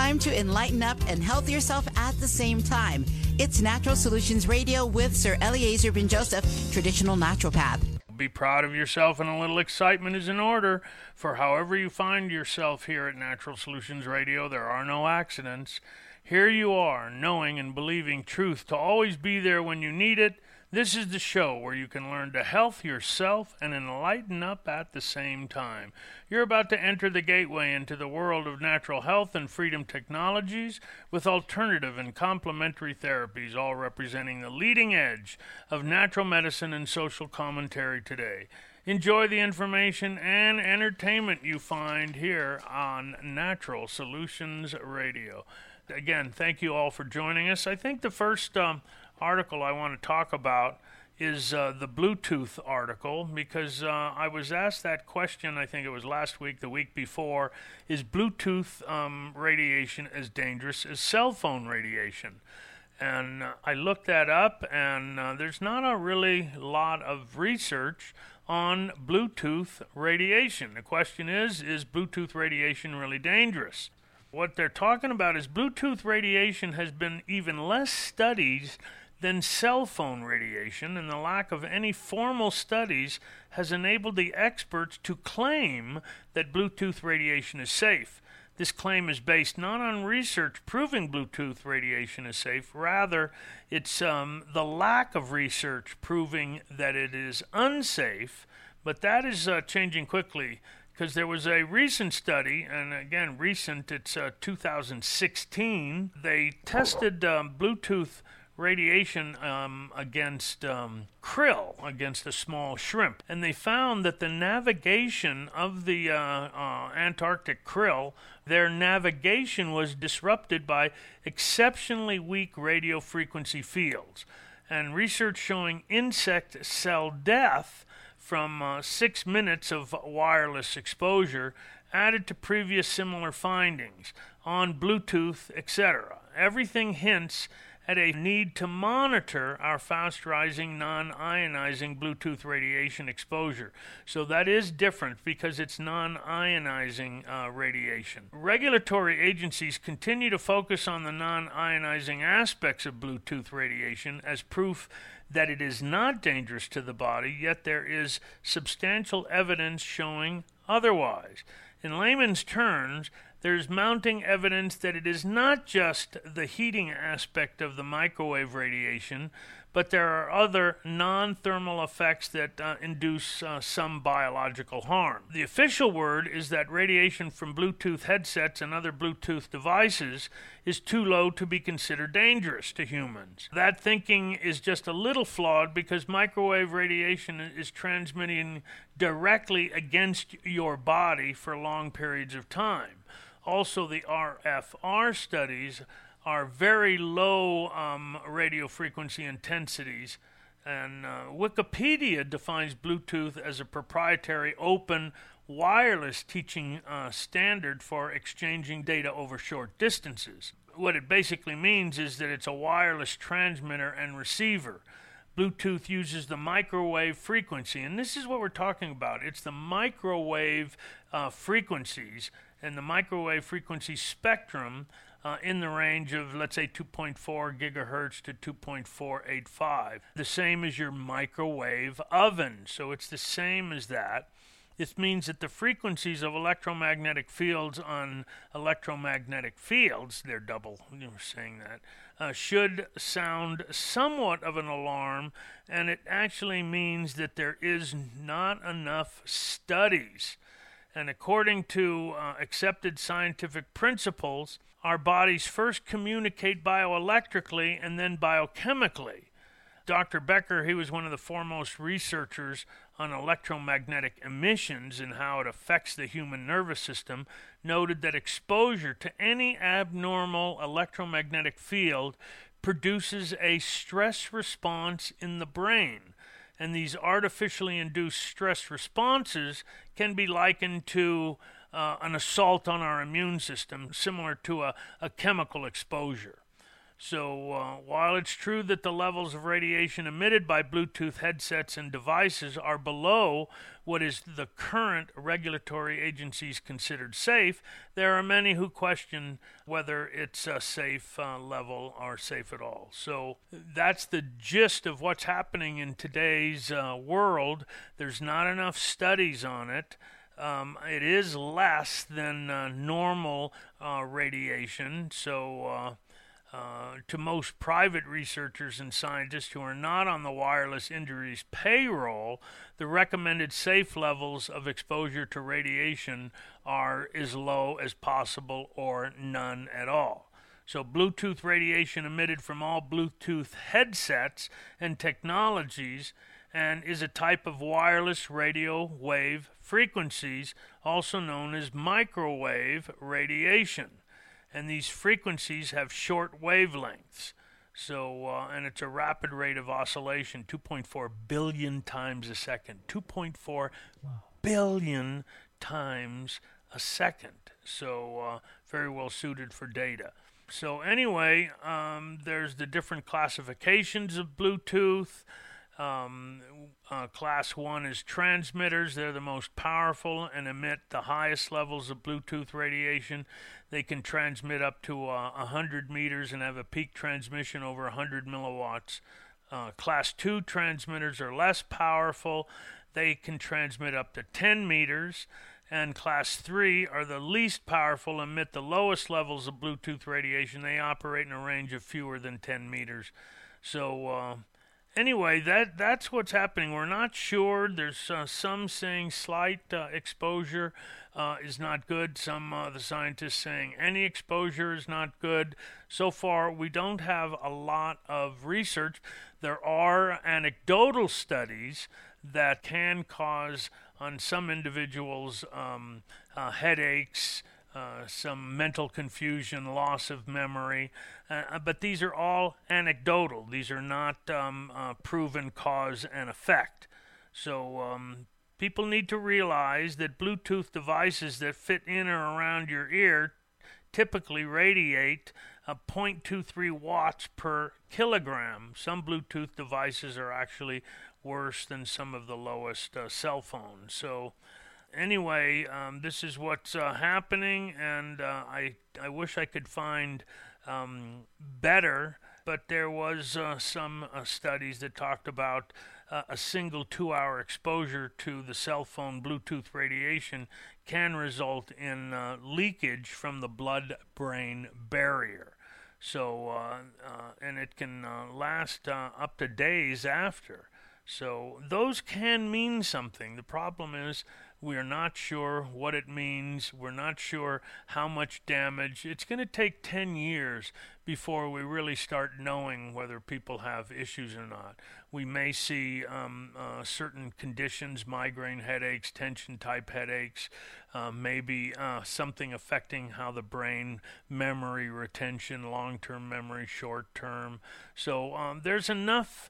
time to enlighten up and health yourself at the same time. It's Natural Solutions Radio with Sir Eliezer Ben Joseph, traditional naturopath. Be proud of yourself, and a little excitement is in order. For however you find yourself here at Natural Solutions Radio, there are no accidents. Here you are, knowing and believing truth to always be there when you need it. This is the show where you can learn to health yourself and enlighten up at the same time. You're about to enter the gateway into the world of natural health and freedom technologies with alternative and complementary therapies, all representing the leading edge of natural medicine and social commentary today. Enjoy the information and entertainment you find here on Natural Solutions Radio. Again, thank you all for joining us. I think the first article I want to talk about is the Bluetooth article, because I was asked that question, I think it was last week, the week before, is Bluetooth radiation as dangerous as cell phone radiation? And I looked that up, and there's not a really lot of research on Bluetooth radiation. The question is Bluetooth radiation really dangerous? What they're talking about is Bluetooth radiation has been even less studied than cell phone radiation, and the lack of any formal studies has enabled the experts to claim that Bluetooth radiation is safe. This claim is based not on research proving Bluetooth radiation is safe, rather it's the lack of research proving that it is unsafe, but that is changing quickly, because there was a recent study, and again recent, it's 2016, they tested Bluetooth radiation against krill, against a small shrimp. And they found that the navigation of the Antarctic krill, their navigation was disrupted by exceptionally weak radio frequency fields. And research showing insect cell death from 6 minutes of wireless exposure added to previous similar findings on Bluetooth, etc. Everything hints at a need to monitor our fast-rising non-ionizing Bluetooth radiation exposure. So that is different because it's non-ionizing radiation. Regulatory agencies continue to focus on the non-ionizing aspects of Bluetooth radiation as proof that it is not dangerous to the body, yet there is substantial evidence showing otherwise. In layman's terms, there's mounting evidence that it is not just the heating aspect of the microwave radiation, but there are other non-thermal effects that induce some biological harm. The official word is that radiation from Bluetooth headsets and other Bluetooth devices is too low to be considered dangerous to humans. That thinking is just a little flawed, because microwave radiation is transmitting directly against your body for long periods of time. Also, the RFR studies are very low radio frequency intensities, and Wikipedia defines Bluetooth as a proprietary open wireless teaching standard for exchanging data over short distances. What it basically means is that it's a wireless transmitter and receiver. Bluetooth uses the microwave frequency, and this is what we're talking about. It's the microwave frequencies, and the microwave frequency spectrum in the range of, let's say, 2.4 gigahertz to 2.485. The same as your microwave oven, so it's the same as that. This means that the frequencies of electromagnetic fields on electromagnetic fields, they're double, you were saying that, should sound somewhat of an alarm, and it actually means that there is not enough studies. And according to accepted scientific principles, our bodies first communicate bioelectrically and then biochemically. Dr. Becker, he was one of the foremost researchers on electromagnetic emissions and how it affects the human nervous system, noted that exposure to any abnormal electromagnetic field produces a stress response in the brain. And these artificially induced stress responses can be likened to an assault on our immune system, similar to a chemical exposure. So while it's true that the levels of radiation emitted by Bluetooth headsets and devices are below what is the current regulatory agencies considered safe, there are many who question whether it's a safe level or safe at all. So that's the gist of what's happening in today's world. There's not enough studies on it. It is less than normal radiation, so to most private researchers and scientists who are not on the wireless industry's payroll, the recommended safe levels of exposure to radiation are as low as possible or none at all. So Bluetooth radiation emitted from all Bluetooth headsets and technologies and is a type of wireless radio wave frequencies, also known as microwave radiation. And these frequencies have short wavelengths. So, and it's a rapid rate of oscillation, 2.4 billion times a second. 2.4 billion times a second. So, very well suited for data. So anyway, there's the different classifications of Bluetooth. Class 1 is transmitters. They're the most powerful and emit the highest levels of Bluetooth radiation. They can transmit up to 100 meters and have a peak transmission over 100 milliwatts. Class 2 transmitters are less powerful. They can transmit up to 10 meters. And Class 3 are the least powerful, emit the lowest levels of Bluetooth radiation. They operate in a range of fewer than 10 meters. So anyway, that's what's happening. We're not sure. There's some saying slight exposure is not good. Some the scientists saying any exposure is not good. So far, we don't have a lot of research. There are anecdotal studies that can cause on some individuals headaches, some mental confusion, loss of memory, but these are all anecdotal. These are not proven cause and effect. So people need to realize that Bluetooth devices that fit in or around your ear typically radiate 0.23 watts per kilogram. Some Bluetooth devices are actually worse than some of the lowest cell phones. So anyway, this is what's happening, and I wish I could find better, but there was some studies that talked about a single 2-hour exposure to the cell phone Bluetooth radiation can result in leakage from the blood-brain barrier. So, and it can last up to days after. So those can mean something. The problem is we are not sure what it means. We're not sure how much damage. It's going to take 10 years before we really start knowing whether people have issues or not. We may see certain conditions, migraine headaches, tension-type headaches, maybe something affecting how the brain, memory retention, long-term memory, short-term. So there's enough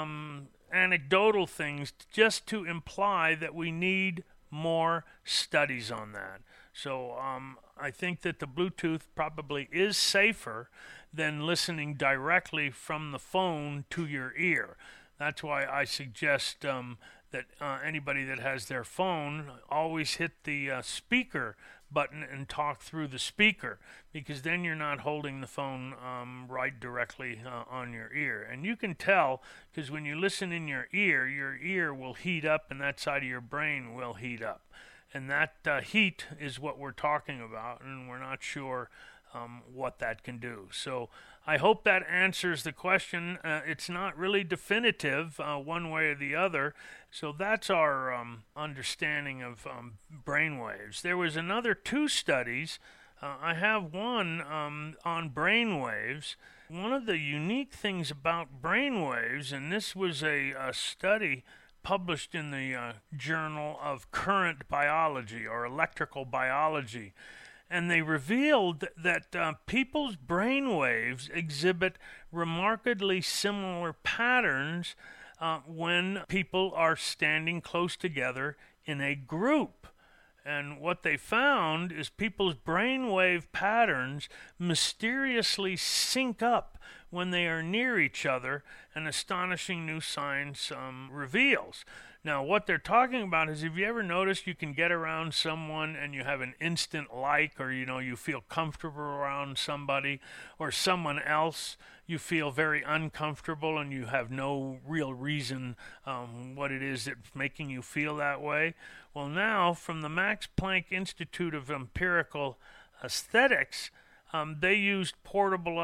anecdotal things just to imply that we need more studies on that. So I think that the Bluetooth probably is safer than listening directly from the phone to your ear. That's why I suggest that anybody that has their phone always hit the speaker button and talk through the speaker, because then you're not holding the phone right directly on your ear. And you can tell, because when you listen in your ear will heat up and that side of your brain will heat up. And that heat is what we're talking about, and we're not sure what that can do. So I hope that answers the question. It's not really definitive one way or the other. So that's our understanding of brainwaves. There was another 2 studies. I have one on brainwaves. One of the unique things about brainwaves, and this was a study published in the Journal of Current Biology or Electrical Biology, and they revealed that people's brainwaves exhibit remarkably similar patterns when people are standing close together in a group. And what they found is people's brainwave patterns mysteriously sync up when they are near each other, an astonishing new science reveals. Now, what they're talking about is, have you ever noticed you can get around someone and you have an instant like, or, you feel comfortable around somebody, or someone else you feel very uncomfortable and you have no real reason what it is that's making you feel that way? Well, now, from the Max Planck Institute of Empirical Aesthetics, they used portable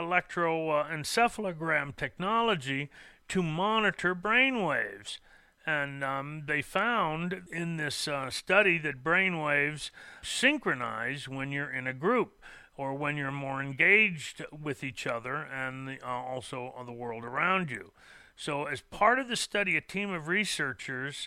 electroencephalogram technology to monitor brain waves. And they found in this study that brain waves synchronize when you're in a group or when you're more engaged with each other and also the world around you. So as part of the study, a team of researchers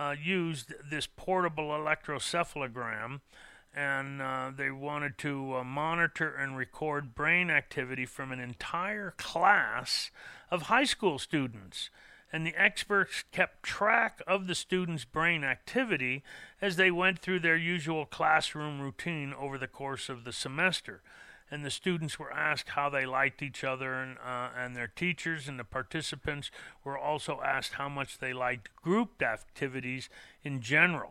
used this portable electroencephalogram, and they wanted to monitor and record brain activity from an entire class of high school students. And the experts kept track of the students' brain activity as they went through their usual classroom routine over the course of the semester. And the students were asked how they liked each other and their teachers, and the participants were also asked how much they liked group activities in general.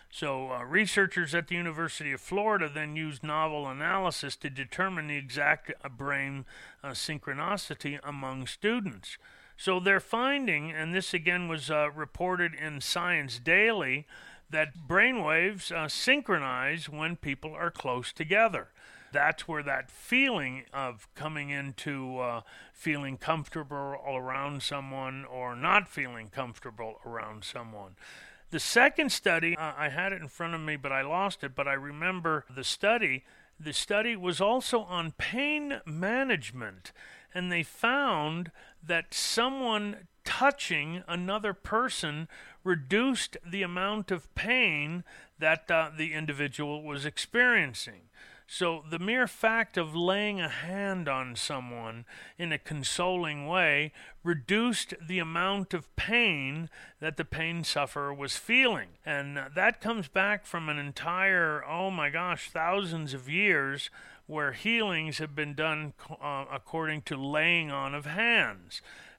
So researchers at the University of Florida then used novel analysis to determine the exact brain synchronicity among students. So they're finding, and this again was reported in Science Daily, that brainwaves synchronize when people are close together. That's where that feeling of coming into feeling comfortable around someone or not feeling comfortable around someone. The second study, I had it in front of me, but I lost it, but I remember the study. The study was also on pain management. And they found that someone touching another person reduced the amount of pain that the individual was experiencing. So the mere fact of laying a hand on someone in a consoling way reduced the amount of pain that the pain sufferer was feeling. And that comes back from an entire, thousands of years where healings have been done according to laying on of hands.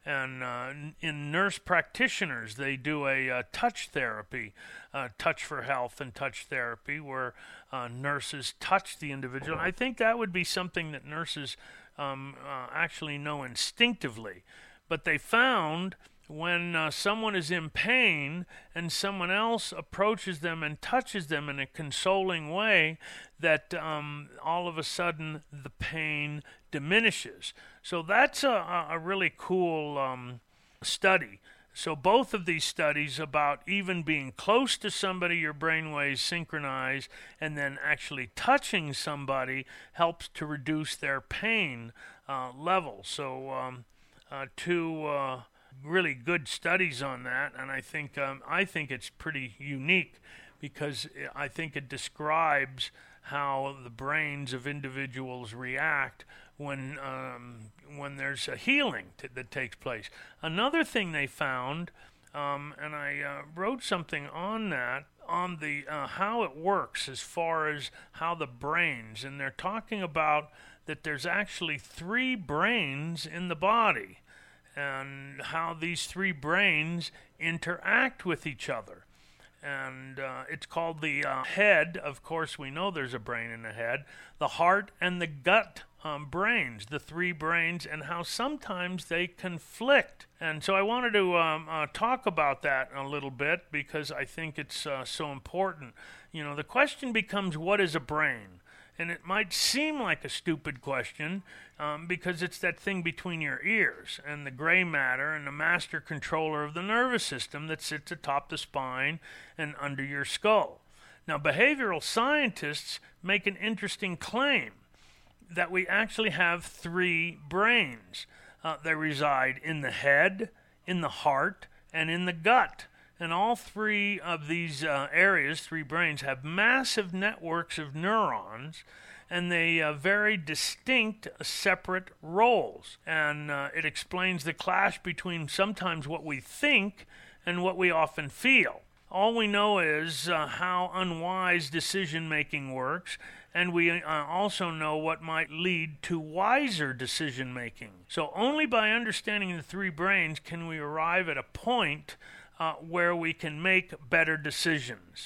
And in nurse practitioners, they do a touch therapy, touch for health and touch therapy, where nurses touch the individual. I think that would be something that nurses actually know instinctively. But they found when someone is in pain and someone else approaches them and touches them in a consoling way, that all of a sudden the pain diminishes. So that's a really cool study. So both of these studies about even being close to somebody, your brainwaves synchronize, and then actually touching somebody helps to reduce their pain level. So two really good studies on that, and I think it's pretty unique because I think it describes how the brains of individuals react when there's a healing that takes place. Another thing they found, and I wrote something on that, on the how it works as far as how the brains, and they're talking about that there's actually 3 brains in the body, and how these 3 brains interact with each other. And it's called the head. Of course, we know there's a brain in the head. The heart and the gut brains, the 3 brains, and how sometimes they conflict. And so I wanted to talk about that a little bit because I think it's so important. The question becomes, what is a brain? And it might seem like a stupid question because it's that thing between your ears and the gray matter and the master controller of the nervous system that sits atop the spine and under your skull. Now, behavioral scientists make an interesting claim that we actually have 3 brains. They reside in the head, in the heart, and in the gut. And all 3 of these areas, 3 brains, have massive networks of neurons, and they very distinct, separate roles. And it explains the clash between sometimes what we think and what we often feel. All we know is how unwise decision-making works, and we also know what might lead to wiser decision-making. So only by understanding the three brains can we arrive at a point where we can make better decisions.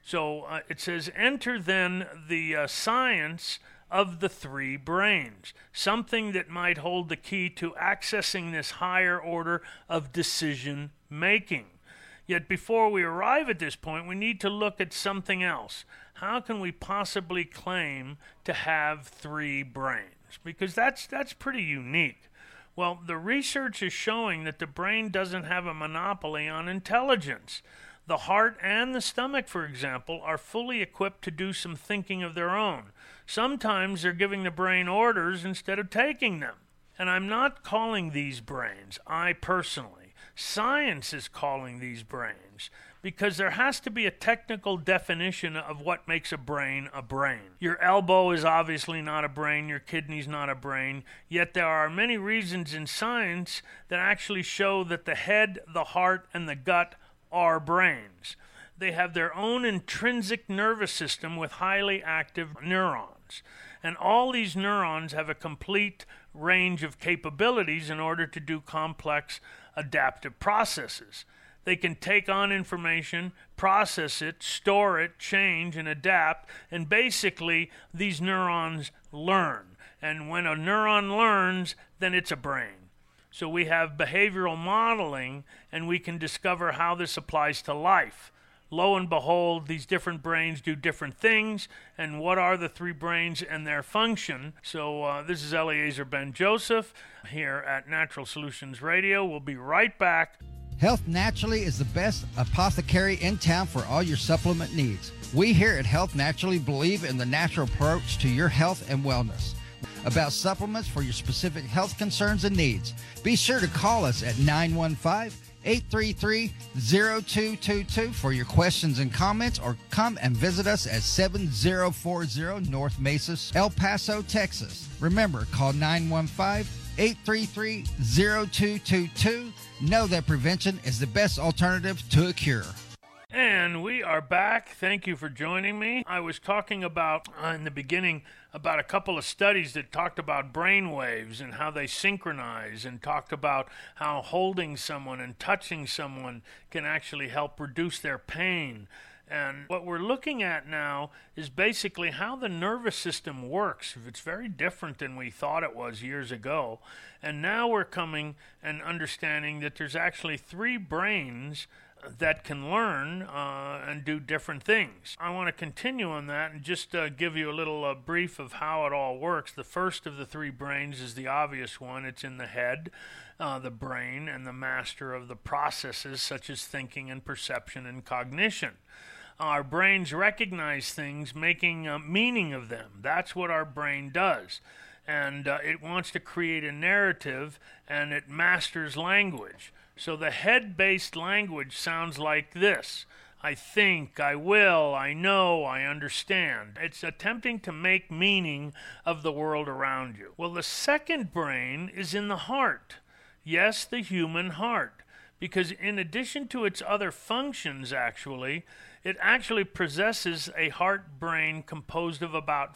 So it says, enter then the science of the three brains, something that might hold the key to accessing this higher order of decision-making. Yet before we arrive at this point, we need to look at something else. How can we possibly claim to have three brains? Because that's pretty unique. Well, the research is showing that the brain doesn't have a monopoly on intelligence. The heart and the stomach, for example, are fully equipped to do some thinking of their own. Sometimes they're giving the brain orders instead of taking them. And I'm not calling these brains, I personally. Science is calling these brains, because there has to be a technical definition of what makes a brain a brain. Your elbow is obviously not a brain, your kidney's not a brain, yet there are many reasons in science that actually show that the head, the heart, and the gut are brains. They have their own intrinsic nervous system with highly active neurons. And all these neurons have a complete range of capabilities in order to do complex adaptive processes. They can take on information, process it, store it, change, and adapt, and basically these neurons learn. And when a neuron learns, then it's a brain. So we have behavioral modeling, and we can discover how this applies to life. Lo and behold, these different brains do different things, and what are the three brains and their function? So this is Eliezer Ben-Joseph here at Natural Solutions Radio. We'll be right back. Health Naturally is the best apothecary in town for all your supplement needs. We here at Health Naturally believe in the natural approach to your health and wellness. About supplements for your specific health concerns and needs, be sure to call us at 915-833-0222 for your questions and comments, or come and visit us at 7040 North Mesa, El Paso, Texas. Remember, call 915-833-0222. Know that prevention is the best alternative to a cure. And we are back. Thank you for joining me. I was talking about, in the beginning, about a couple of studies that talked about brain waves and how they synchronize, and talked about how holding someone and touching someone can actually help reduce their pain. And what we're looking at now is basically how the nervous system works. It's very different than we thought it was years ago. And now we're coming and understanding that there's actually three brains that can learn and do different things. I want to continue on that and just give you a little brief of how it all works. The first of the three brains is the obvious one. It's in the head, the brain, and the master of the processes such as thinking and perception and cognition. Our brains recognize things, making meaning of them. That's what our brain does. And it wants to create a narrative, and it masters language. So the head-based language sounds like this: I think, I will, I know, I understand. It's attempting to make meaning of the world around you. Well, the second brain is in the heart. Yes, the human heart. Because in addition to its other functions, it actually possesses a heart brain composed of about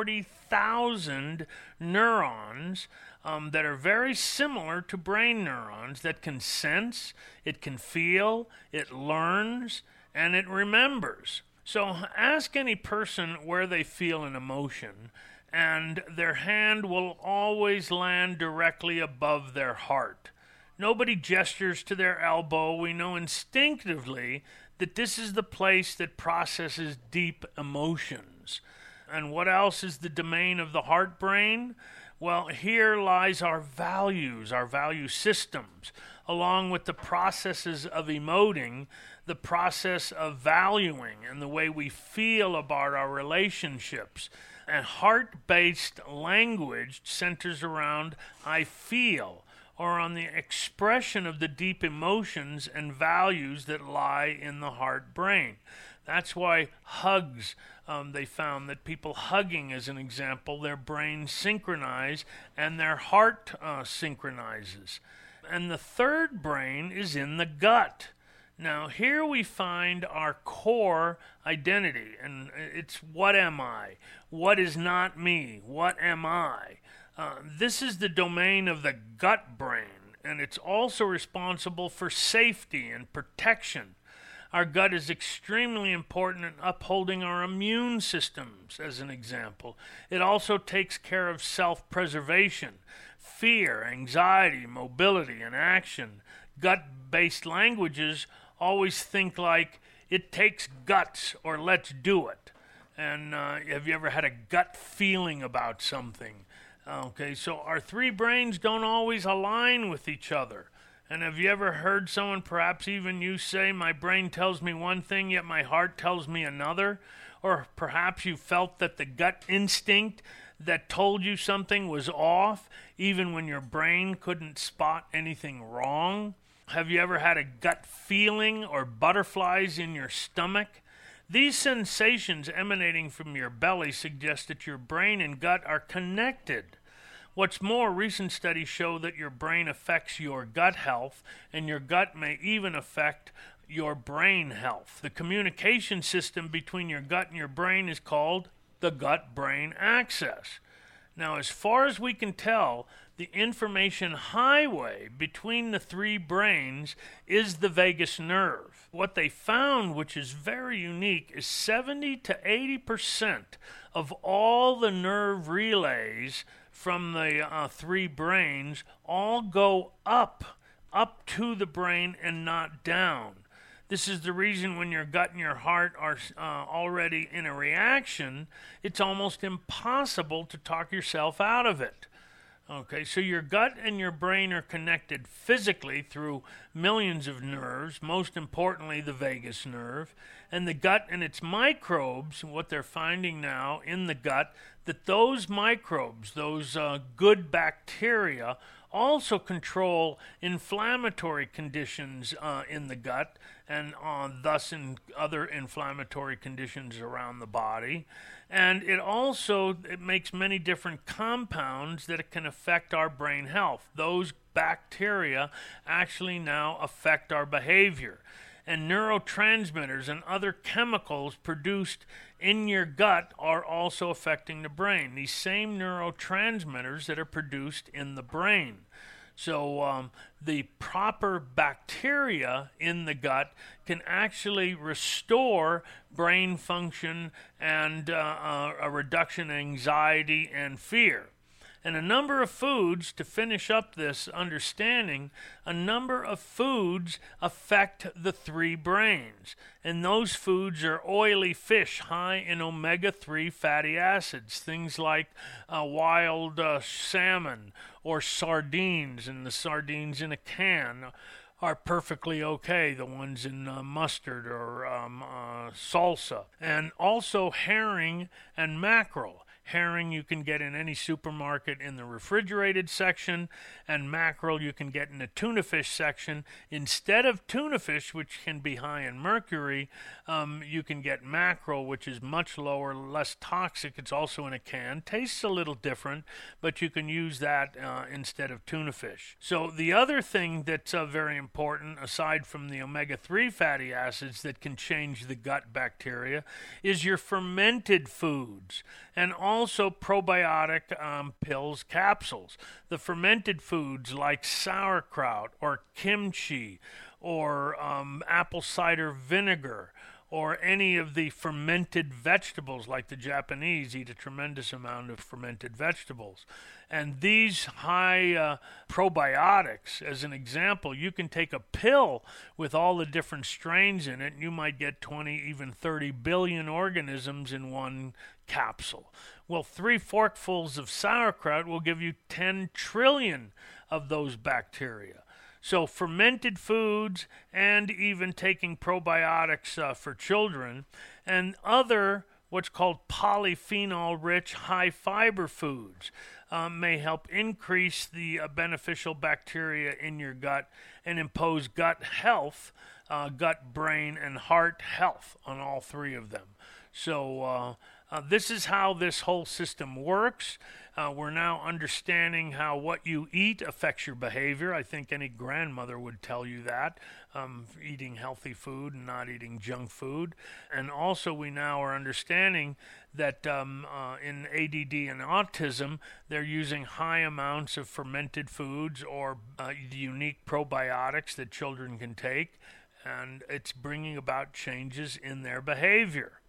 40,000 neurons that are very similar to brain neurons, that can sense, it can feel, it learns, and it remembers. So ask any person where they feel an emotion, and their hand will always land directly above their heart. Nobody gestures to their elbow. We know instinctively that this is the place that processes deep emotions. And what else is the domain of the heart brain? Well, here lies our values, our value systems, along with the processes of emoting, the process of valuing, and the way we feel about our relationships. And heart-based language centers around I feel, or on the expression of the deep emotions and values that lie in the heart brain. That's why hugs, they found that people hugging, as an example, their brains synchronize and their heart synchronizes. And the third brain is in the gut. Now, here we find our core identity, and it's what am I? What is not me? What am I? This is the domain of the gut brain, and it's also responsible for safety and protection. Our gut is extremely important in upholding our immune systems, as an example. It also takes care of self-preservation, fear, anxiety, mobility, and action. Gut-based languages always think like, it takes guts or let's do it. And have you ever had a gut feeling about something? Okay, so our three brains don't always align with each other. And have you ever heard someone, perhaps even you, say, my brain tells me one thing, yet my heart tells me another? Or perhaps you felt that the gut instinct that told you something was off, even when your brain couldn't spot anything wrong? Have you ever had a gut feeling or butterflies in your stomach? These sensations emanating from your belly suggest that your brain and gut are connected. What's more, recent studies show that your brain affects your gut health, and your gut may even affect your brain health. The communication system between your gut and your brain is called the gut-brain axis. Now, as far as we can tell, the information highway between the three brains is the vagus nerve. What they found, which is very unique, is 70 to 80% of all the nerve relays from the three brains all go up to the brain and not down. This is the reason when your gut and your heart are already in a reaction, it's almost impossible to talk yourself out of it. Okay, so your gut and your brain are connected physically through millions of nerves, most importantly the vagus nerve, and the gut and its microbes, what they're finding now in the gut, that those microbes, those good bacteria, also control inflammatory conditions in the gut and thus in other inflammatory conditions around the body. And it makes many different compounds that can affect our brain health. Those bacteria actually now affect our behavior. And neurotransmitters and other chemicals produced in your gut are also affecting the brain. These same neurotransmitters that are produced in the brain. So the proper bacteria in the gut can actually restore brain function and a reduction in anxiety and fear. And a number of foods, to finish up this understanding, a number of foods affect the three brains. And those foods are oily fish high in omega-3 fatty acids, things like wild salmon or sardines, and the sardines in a can are perfectly okay, the ones in mustard or salsa. And also herring and mackerel. Herring you can get in any supermarket in the refrigerated section, and mackerel you can get in the tuna fish section. Instead of tuna fish, which can be high in mercury, you can get mackerel, which is much lower, less toxic. It's also in a can. Tastes a little different, but you can use that instead of tuna fish. So the other thing that's very important, aside from the omega-3 fatty acids that can change the gut bacteria, is your fermented foods. And also probiotic pills, capsules. The fermented foods like sauerkraut or kimchi or apple cider vinegar or any of the fermented vegetables, like the Japanese eat a tremendous amount of fermented vegetables. And these high probiotics, as an example, you can take a pill with all the different strains in it, and you might get 20, even 30 billion organisms in one capsule. Well, 3 forkfuls of sauerkraut will give you 10 trillion of those bacteria. So fermented foods and even taking probiotics for children and other what's called polyphenol-rich high-fiber foods may help increase the beneficial bacteria in your gut and impose gut health, gut, brain, and heart health on all three of them. So this is how this whole system works. We're now understanding how what you eat affects your behavior. I think any grandmother would tell you that, eating healthy food and not eating junk food. And also we now are understanding that in ADD and autism, they're using high amounts of fermented foods or the unique probiotics that children can take, and it's bringing about changes in their behavior.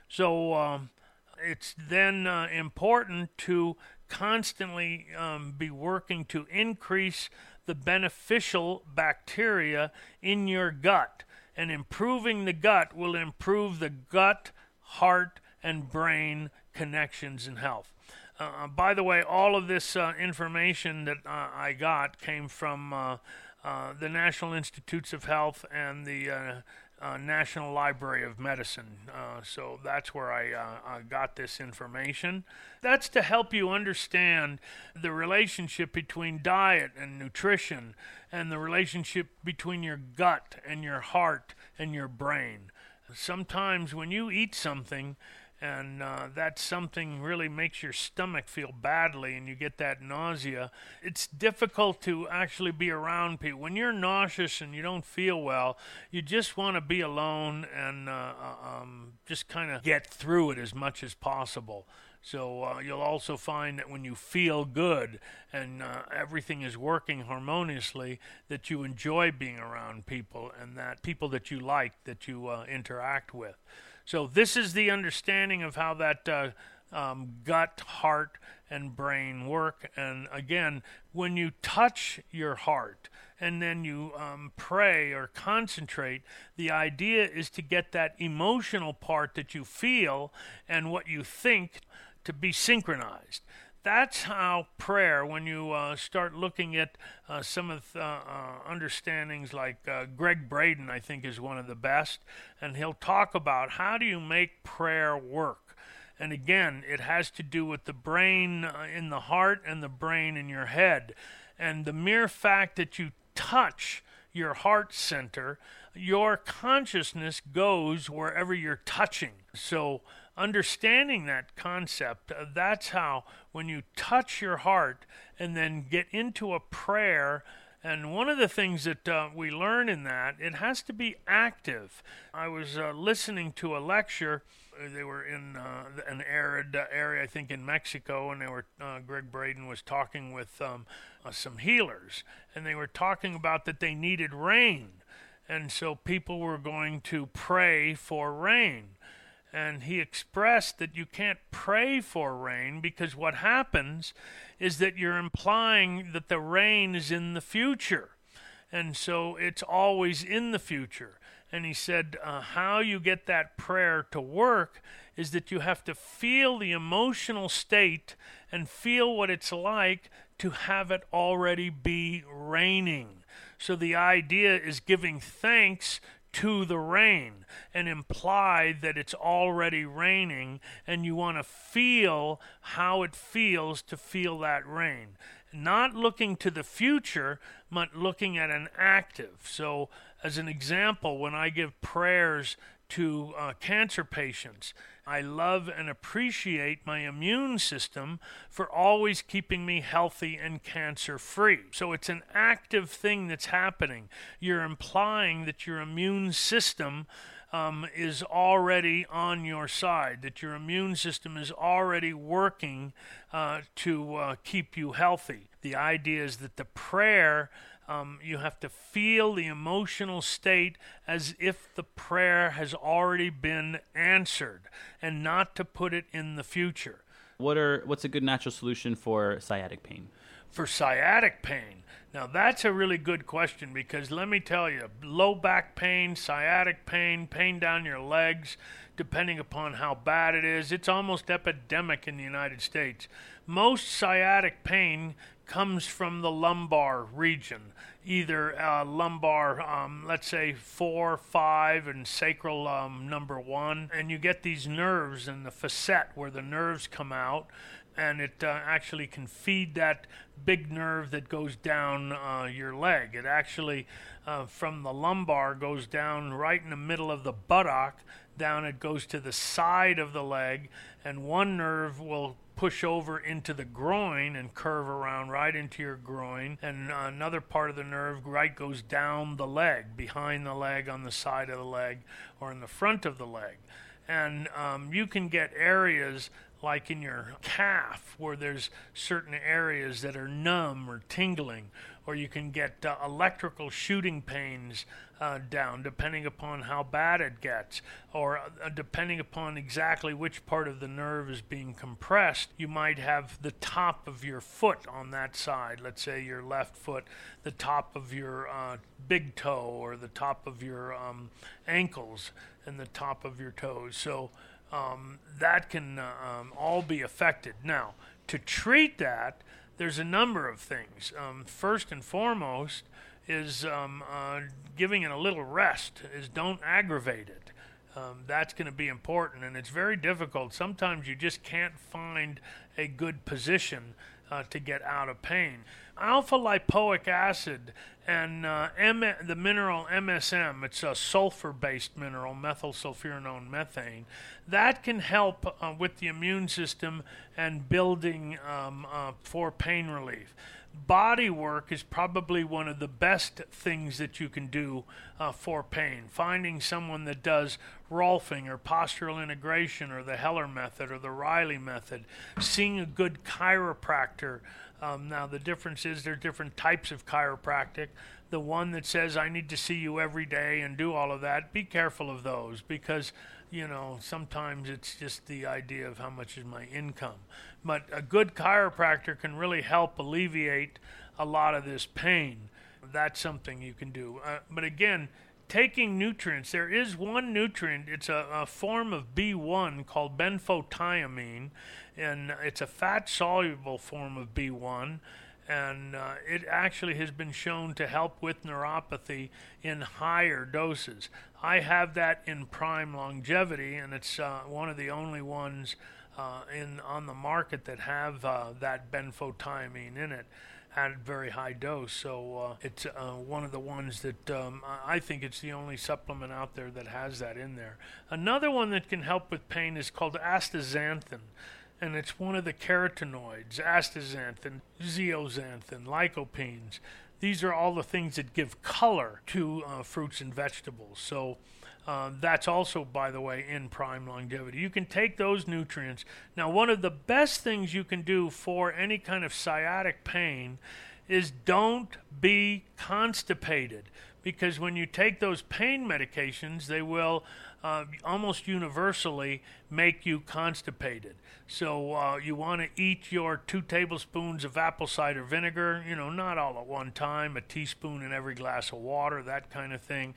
So it's then important to constantly be working to increase the beneficial bacteria in your gut. And improving the gut will improve the gut, heart, and brain connections and health. By the way, all of this information that I got came from the National Institutes of Health and the National Library of Medicine. So that's where I got this information. That's to help you understand the relationship between diet and nutrition and the relationship between your gut and your heart and your brain. Sometimes when you eat something and that something really makes your stomach feel badly and you get that nausea, it's difficult to actually be around people. When you're nauseous and you don't feel well, you just want to be alone and just kind of get through it as much as possible. So you'll also find that when you feel good and everything is working harmoniously, that you enjoy being around people and that people that you like, that you interact with. So this is the understanding of how that gut, heart, and brain work. And again, when you touch your heart and then you pray or concentrate, the idea is to get that emotional part that you feel and what you think to be synchronized. That's how prayer, when you start looking at some of the understandings like Greg Braden, I think, is one of the best, and he'll talk about how do you make prayer work. And again, it has to do with the brain in the heart and the brain in your head. And the mere fact that you touch your heart center, your consciousness goes wherever you're touching. So understanding that concept, that's how when you touch your heart and then get into a prayer, and one of the things that we learn in that, it has to be active. I was listening to a lecture. They were in an arid area, I think in Mexico, and Greg Braden was talking with some healers, and they were talking about that they needed rain. And so people were going to pray for rain. And he expressed that you can't pray for rain because what happens is that you're implying that the rain is in the future. And so it's always in the future. And he said how you get that prayer to work is that you have to feel the emotional state and feel what it's like to have it already be raining. So the idea is giving thanks to the rain and imply that it's already raining, and you want to feel how it feels to feel that rain. Not looking to the future, but looking at an active. So as an example, when I give prayers to cancer patients, I love and appreciate my immune system for always keeping me healthy and cancer-free. So it's an active thing that's happening. You're implying that your immune system is already on your side, that your immune system is already working to keep you healthy. The idea is that the prayer, you have to feel the emotional state as if the prayer has already been answered and not to put it in the future. What's a good natural solution for sciatic pain? For sciatic pain, now that's a really good question, because let me tell you, low back pain, sciatic pain, pain down your legs, depending upon how bad it is, it's almost epidemic in the United States. Most sciatic pain comes from the lumbar region, either lumbar, let's say 4, 5, and sacral number 1, and you get these nerves in the facet where the nerves come out, and it actually can feed that big nerve that goes down your leg. It actually, from the lumbar, goes down right in the middle of the buttock, down it goes to the side of the leg, and one nerve will push over into the groin and curve around right into your groin, and another part of the nerve right goes down the leg, behind the leg, on the side of the leg, or in the front of the leg. And you can get areas like in your calf where there's certain areas that are numb or tingling, or you can get electrical shooting pains down, depending upon how bad it gets, or depending upon exactly which part of the nerve is being compressed. You might have the top of your foot on that side, let's say your left foot, the top of your big toe, or the top of your ankles, and the top of your toes. So that can all be affected. Now, to treat that, there's a number of things. First and foremost is giving it a little rest, is don't aggravate it. That's going to be important, and it's very difficult. Sometimes you just can't find a good position to get out of pain. Alpha-lipoic acid and the mineral MSM, it's a sulfur-based mineral, methylsulfuronone methane, that can help with the immune system and building for pain relief. Body work is probably one of the best things that you can do for pain. Finding someone that does Rolfing or postural integration or the Heller method or the Riley method. Seeing a good chiropractor. Now the difference is there are different types of chiropractic. The one that says I need to see you every day and do all of that, be careful of those, because sometimes it's just the idea of how much is my income. But a good chiropractor can really help alleviate a lot of this pain. That's something you can do. But again, taking nutrients, there is one nutrient, it's a form of B1 called benfotiamine, and it's a fat-soluble form of B1, and it actually has been shown to help with neuropathy in higher doses. I have that in Prime Longevity, and it's one of the only ones on the market that have that benfotiamine in it at a very high dose. So it's one of the ones that I think it's the only supplement out there that has that in there. Another one that can help with pain is called astaxanthin, and it's one of the carotenoids, astaxanthin, zeaxanthin, lycopenes. These are all the things that give color to fruits and vegetables. So that's also, by the way, in Prime Longevity. You can take those nutrients. Now, one of the best things you can do for any kind of sciatic pain is don't be constipated, because when you take those pain medications, they will almost universally make you constipated. So you want to eat your 2 tablespoons of apple cider vinegar, not all at one time, a teaspoon in every glass of water, that kind of thing.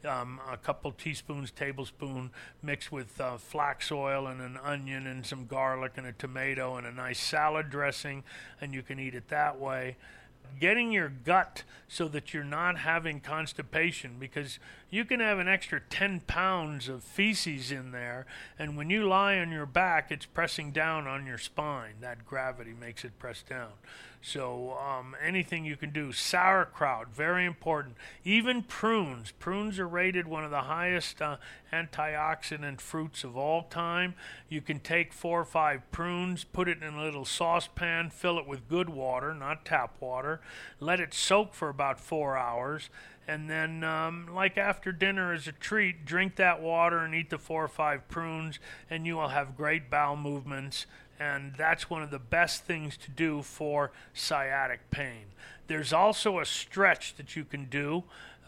A couple teaspoons, tablespoon mixed with flax oil and an onion and some garlic and a tomato and a nice salad dressing, and you can eat it that way. Getting your gut so that you're not having constipation, because you can have an extra 10 pounds of feces in there, and when you lie on your back, it's pressing down on your spine. That gravity makes it press down. So anything you can do. Sauerkraut, very important. Even prunes. Prunes are rated one of the highest antioxidant fruits of all time. You can take 4 or 5 prunes, put it in a little saucepan, fill it with good water, not tap water, let it soak for about 4 hours, and then like after dinner as a treat, drink that water and eat the 4 or 5 prunes, and you will have great bowel movements. And that's one of the best things to do for sciatic pain. There's also a stretch that you can do.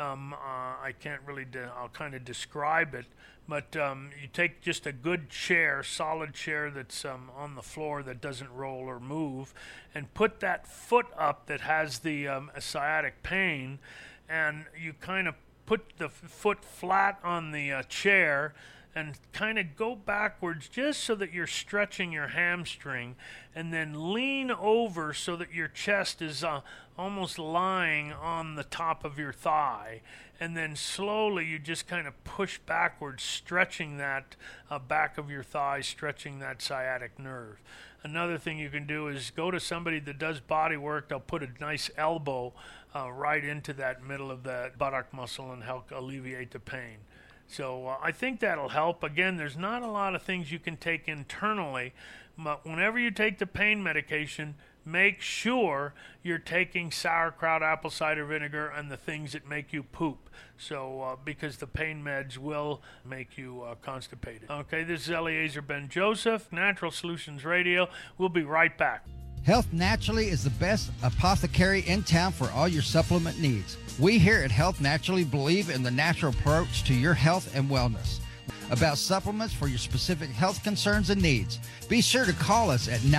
I can't really, I'll kind of describe it, but you take just a good chair, solid chair that's on the floor that doesn't roll or move, and put that foot up that has the sciatic pain, and you kind of put the foot flat on the chair, and kind of go backwards just so that you're stretching your hamstring, and then lean over so that your chest is almost lying on the top of your thigh, and then slowly you just kind of push backwards, stretching that back of your thigh, stretching that sciatic nerve. Another thing you can do is go to somebody that does body work. They'll put a nice elbow right into that middle of that buttock muscle and help alleviate the pain. So I think that'll help. Again, there's not a lot of things you can take internally, But whenever you take the pain medication, make sure you're taking sauerkraut, apple cider vinegar, and the things that make you poop. So, because the pain meds will make you constipated. Okay, this is Eliezer Ben Joseph, Natural Solutions Radio. We'll be right back. Health Naturally is the best apothecary in town for all your supplement needs. We here at Health Naturally believe in the natural approach to your health and wellness. About supplements for your specific health concerns and needs, be sure to call us at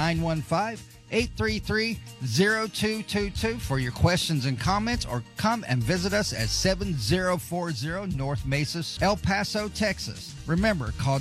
915-833-0222 for your questions and comments, or come and visit us at 7040 North Mesa, El Paso, Texas. Remember, call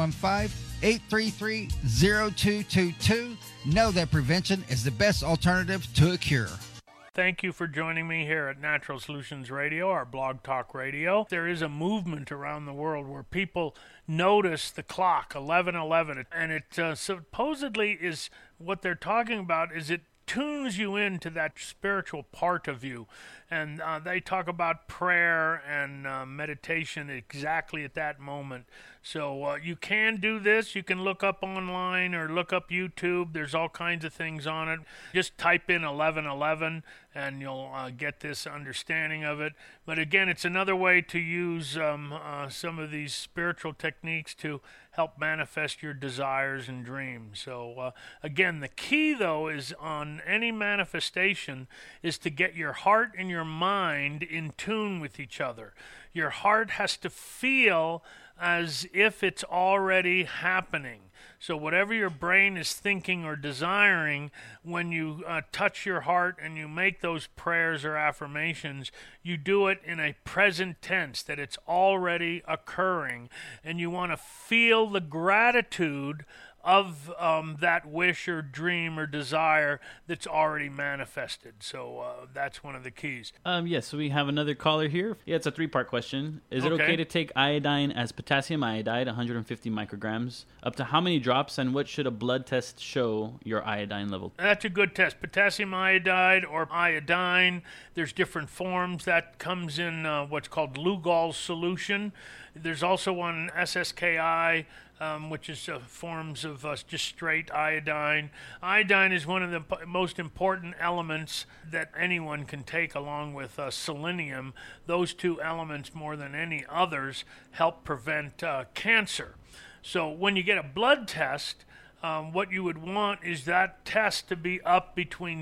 915-833-0222. Know that prevention is the best alternative to a cure. Thank you for joining me here at Natural Solutions Radio, our blog talk radio. There is a movement around the world where people notice the clock, 11:11, and it supposedly is what they're talking about is it tunes you into that spiritual part of you. And they talk about prayer and meditation exactly at that moment. So you can do this. You can look up online or look up YouTube. There's all kinds of things on it. Just type in 11:11 and you'll get this understanding of it. But again, it's another way to use some of these spiritual techniques to help manifest your desires and dreams. So again, the key though is on any manifestation is to get your heart and your mind in tune with each other. Your heart has to feel as if it's already happening. So whatever your brain is thinking or desiring, when you touch your heart and you make those prayers or affirmations, you do it in a present tense, that it's already occurring. And you want to feel the gratitude of that wish or dream or desire that's already manifested. So that's one of the keys. Yes, so we have another caller here. Yeah, it's a three-part question. Is it okay to take iodine as potassium iodide, 150 micrograms? Up to how many drops, and what should a blood test show your iodine level? That's a good test. Potassium iodide or iodine, there's different forms. That comes in what's called Lugol solution. There's also one SSKI, which is forms of just straight iodine. Iodine is one of the most important elements that anyone can take, along with selenium. Those two elements, more than any others, help prevent cancer. So when you get a blood test, what you would want is that test to be up between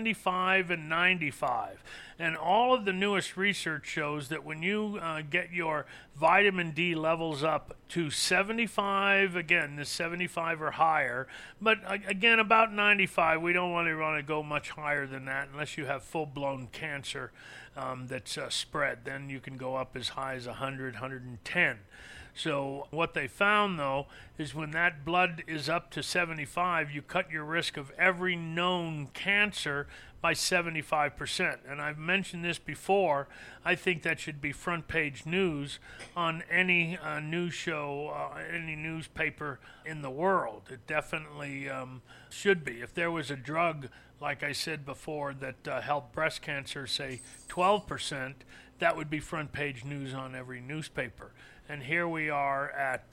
75 and 95. And all of the newest research shows that when you get your vitamin D levels up to 75, again, the 75 or higher, but again, about 95, we don't want to go much higher than that unless you have full-blown cancer that's spread. Then you can go up as high as 100, 110. So what they found, though, is when that blood is up to 75, you cut your risk of every known cancer by 75%. And I've mentioned this before. I think that should be front page news on any news show, any newspaper in the world. It definitely should be. If there was a drug, like I said before, that helped breast cancer, say 12%, that would be front page news on every newspaper. And here we are at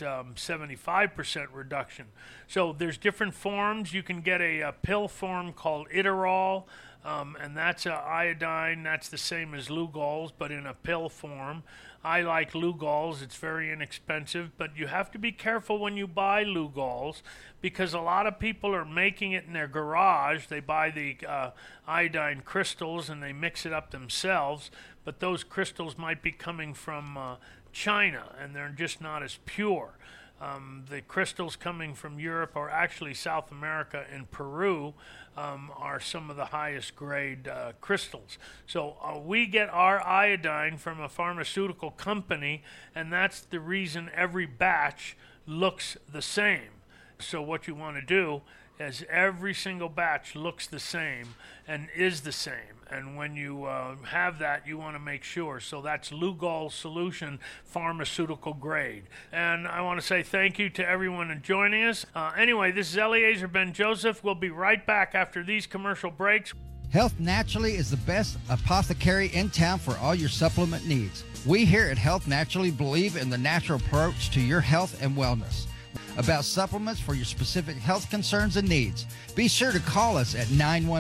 75% reduction. So there's different forms. You can get a pill form called Iterol, and that's iodine. That's the same as Lugol's, but in a pill form. I like Lugol's. It's very inexpensive, but you have to be careful when you buy Lugol's, because a lot of people are making it in their garage. They buy the iodine crystals and they mix it up themselves, but those crystals might be coming from China, and they're just not as pure. The crystals coming from Europe, or actually South America and Peru, are some of the highest grade crystals. So we get our iodine from a pharmaceutical company, and that's the reason every batch looks the same. So what you want to do is every single batch looks the same and is the same. And when you have that, you want to make sure. So that's Lugol solution, pharmaceutical grade. And I want to say thank you to everyone joining us. Anyway, this is Eliezer Ben Joseph. We'll be right back after these commercial breaks. Health Naturally is the best apothecary in town for all your supplement needs. We here at Health Naturally believe in the natural approach to your health and wellness. about supplements for your specific health concerns and needs. Be sure to call us at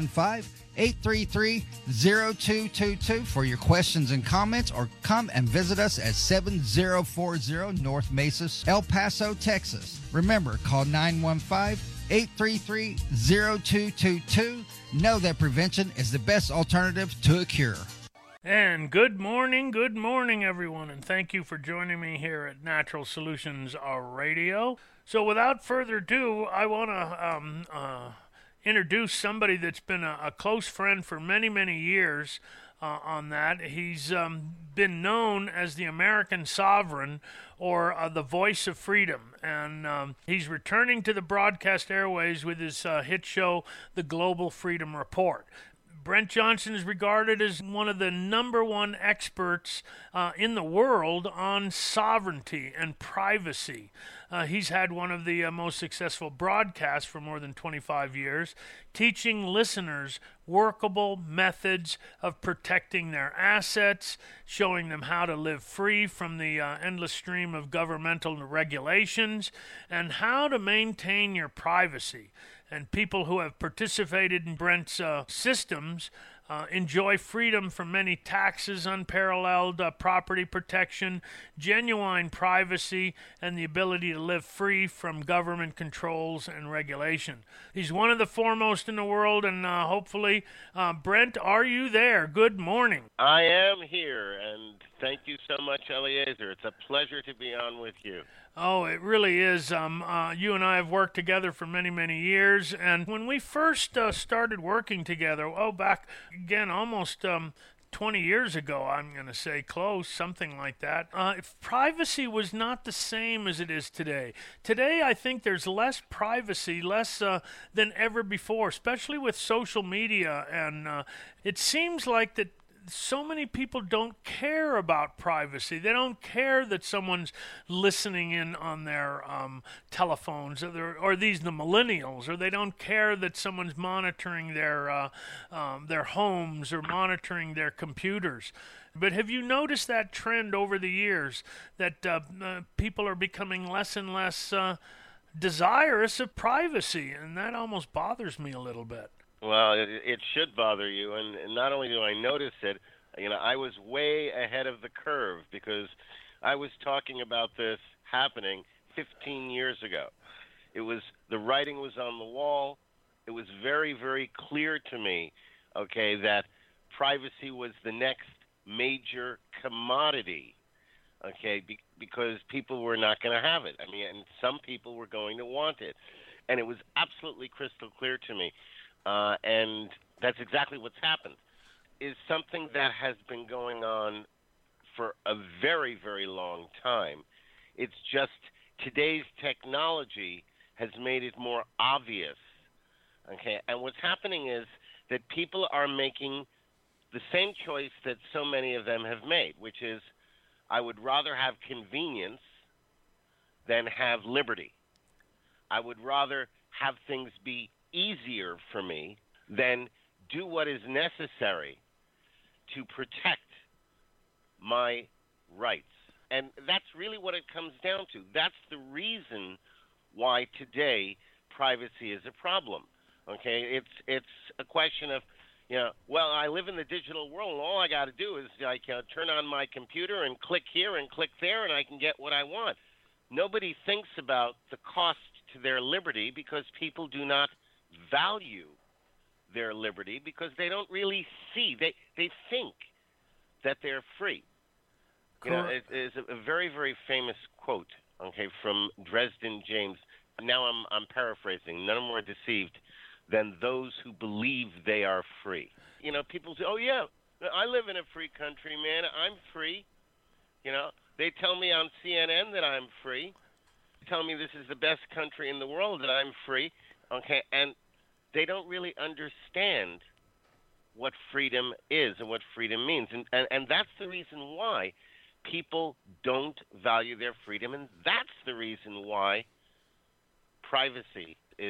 915-833-0222 for your questions and comments, or come and visit us at 7040 North Mesa, El Paso, Texas. Remember, call 915-833-0222. Know that prevention is the best alternative to a cure. And good morning, everyone, and thank you for joining me here at Natural Solutions Radio. So without further ado, I want to introduce somebody that's been a close friend for many, many years on that. He's been known as the American Sovereign, or the Voice of Freedom, and he's returning to the broadcast airways with his hit show, The Global Freedom Report. Brent Johnson is regarded as one of the number one experts in the world on sovereignty and privacy. He's had one of the most successful broadcasts for more than 25 years, teaching listeners workable methods of protecting their assets, showing them how to live free from the endless stream of governmental regulations, and how to maintain your privacy. And people who have participated in Brent's systems enjoy freedom from many taxes, unparalleled property protection, genuine privacy, and the ability to live free from government controls and regulation. He's one of the foremost in the world, and hopefully, Brent, are you there? Good morning. I am here, and thank you so much, Eliezer. It's a pleasure to be on with you. Oh, it really is. You and I have worked together for many, many years, and when we first started working together, back again almost 20 years ago, I'm going to say close, something like that, privacy was not the same as it is today. Today, I think there's less privacy, less than ever before, especially with social media, and it seems like that so many people don't care about privacy. They don't care that someone's listening in on their telephones, or the millennials, or they don't care that someone's monitoring their homes or monitoring their computers. But have you noticed that trend over the years, that people are becoming less and less desirous of privacy? And that almost bothers me a little bit. Well, it should bother you, and not only do I notice it, I was way ahead of the curve, because I was talking about this happening 15 years ago. The writing was on the wall. It was very, very clear to me, that privacy was the next major commodity, because people were not going to have it. And some people were going to want it, and it was absolutely crystal clear to me. And that's exactly what's happened. Is something that has been going on for a very, very long time. It's just today's technology has made it more obvious. And what's happening is that people are making the same choice that so many of them have made, which is, I would rather have convenience than have liberty. I would rather have things be easier for me than do what is necessary to protect my rights. And that's really what it comes down to. That's the reason why today privacy is a problem. It's a question of, I live in the digital world, and all I got to do is I can turn on my computer and click here and click there, and I can get what I want. Nobody thinks about the cost to their liberty, because people do not value their liberty, because they don't really see. They think that they're free. It is a very, very famous quote, from Dresden James. Now I'm paraphrasing. None more deceived than those who believe they are free. People say, "Oh yeah, I live in a free country, man. I'm free." They tell me on CNN that I'm free. They tell me this is the best country in the world, that I'm free. And they don't really understand what freedom is and what freedom means. And that's the reason why people don't value their freedom, and that's the reason why privacy is